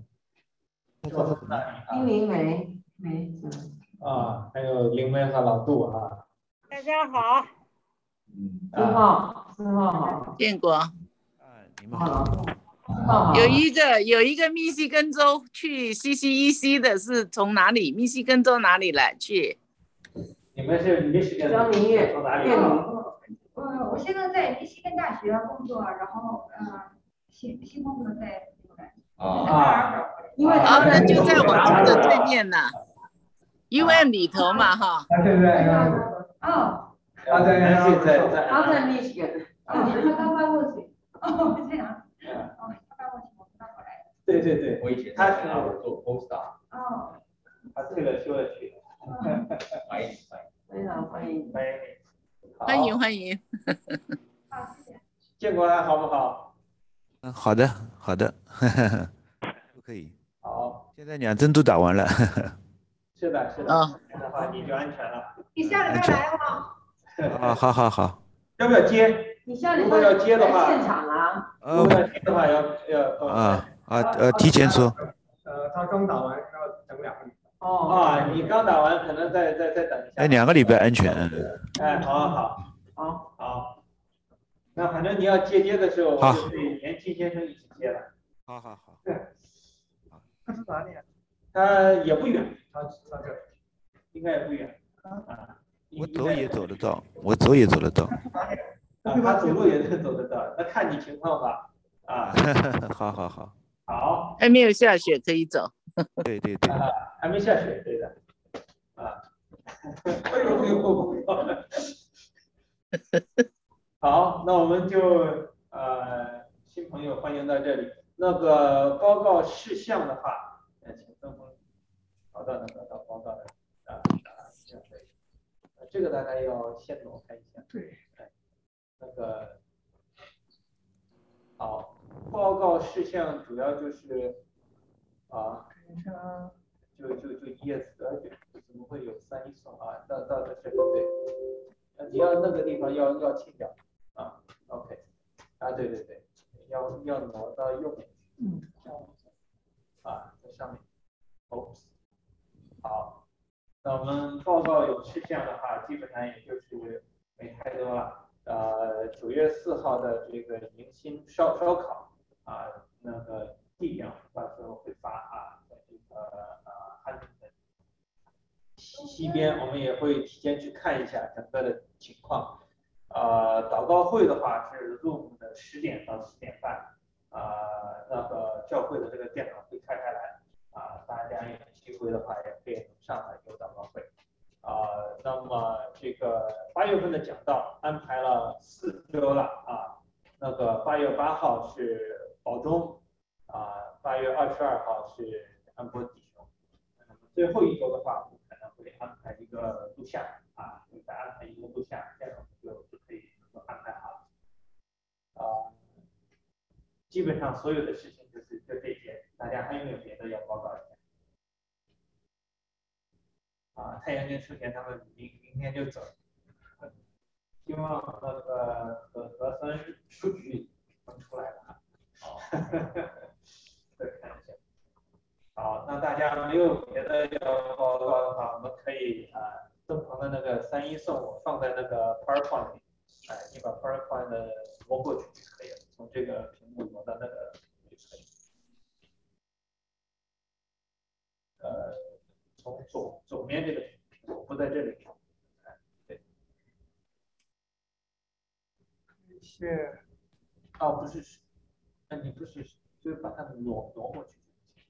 丁玲梅梅子。 啊，还有林梅和老杜啊。 大家好。 四号，四号好。 建国。 好。 有一个有一个密西根州去 C C E C 的是从哪里？密西根州哪里来去？ 你们是密西根张明月从哪里？ 呃，我现在在密西根大学工作，然后呃，新新工作在啊， 因为啊，那就在我住的对面呐 ，U M 里头嘛哈。 他现在哦， 他在在在他在密西根。 哦，他刚搬过去。哦，这样。哦，他搬过去，我搬过来。 对对对， 我以前他是做 postdoc。 哦。 他退了休了去了。 欢迎欢迎。 非常欢迎。 欢迎。 欢迎欢迎。 好，谢谢。 建国好不好？ 嗯，好的好的，都可以。 好。 现在两针都打完了。 是的是的。 啊。 这样的话你就安全了。 你下礼拜来吗？ 啊，好好好。 要不要接？ 你下礼拜如果要接的话， 现场啊。 如果要接的话，要要啊啊呃，提前说。 呃，他刚打完，要等两个礼拜。 哦。 啊，你刚打完，可能再再再等一下。 哎，两个礼拜安全。 哎，好好好。 好。那反正你要接接的时候，我好就可以连金先生一起接了。 好好好。 他是哪里啊？ 他也不远， 他他这应该也不远啊。 我走也走得到，我走也走得到。 啊，他走路也能走得到，那看你情况吧。啊。 好好好。 好。 还没有下雪可以走。 对对对。 啊，还没下雪，对的。啊。哎呦哎呦！好，那我们就呃新朋友欢迎到这里。那个报告事项的话，呃，请分封找到那个到报告的啊啊，这样对。这个大家要先挪开一下。 对。 哎，那个好，报告事项主要就是啊，就就就一页纸，而且怎么会有三一送啊？到到这是对。呃，你要那个地方要要清掉啊 ，OK， 啊，对对对，要要挪到右面， 嗯， 啊，在上面 ，Oops， 好，那我们报告有事项的话，基本上也就是没太多了。呃，九月四号的这个迎新烧烧烤啊，那个地点到时候会发啊，在这个呃汉城的西西边，我们也会提前去看一下整个的情况。呃，祷告会的话是 Zoom 的十点到十点半，呃，那个教会的这个电脑会开开来，啊、呃，大家有机会的话也可以上来有祷告会。啊、呃，那么这个八月份的讲道安排了四周了啊，那个八月八号是保中，啊、呃，八月二十二号是安波弟兄，那么最后一周的话，我们可能会安排一个录像啊，会再安排一个录像，这样就就可以能够安排好了。啊、呃，基本上所有的事情就是就这些，大家还有没有别的要报告一下？啊，太阳跟舒田他们明明天就走，希望那个核核酸数据能出来了啊。好，再看一下。好，那大家没有别的要报告的话，我们可以啊正常的那个三一送我放在那个 PowerPoint 里，哎，你把 PowerPoint 的挪过去就可以了，从这个屏幕挪到那个就可以。呃，从左左面这个屏幕不在这里。哎，对。 是。 啊，不是，那你不是就是把它挪挪过去。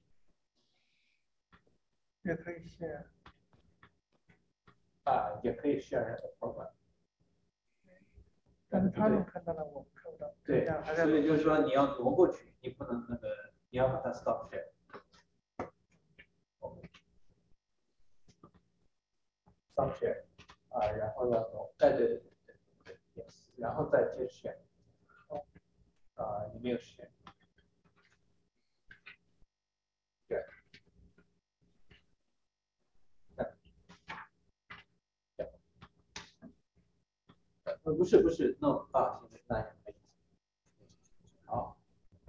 也可以 share。 啊，也可以 share 那个 program。 但是他能看到了，我们看不到。 对，所以就是说你要挪过去，你不能那个，你要把它 stop share。stop share 啊，然后要挪，哎对对对对对 ，yes， 然后再接 share。啊，你没有 share。对。呃，不是不是 ，no 啊，行，那也可以。好。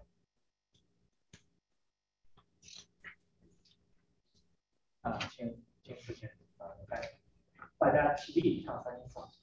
啊，请请事情啊，看，大家起立唱三音颂。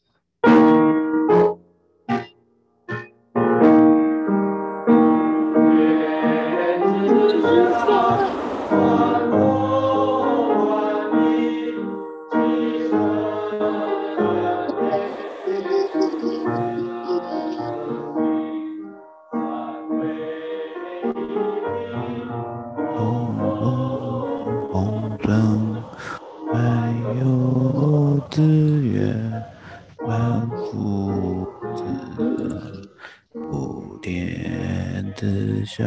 红灯万有资源，万福子普天之下，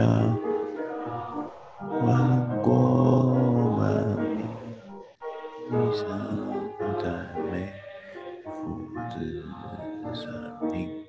万国万民一生赞美，福子生命。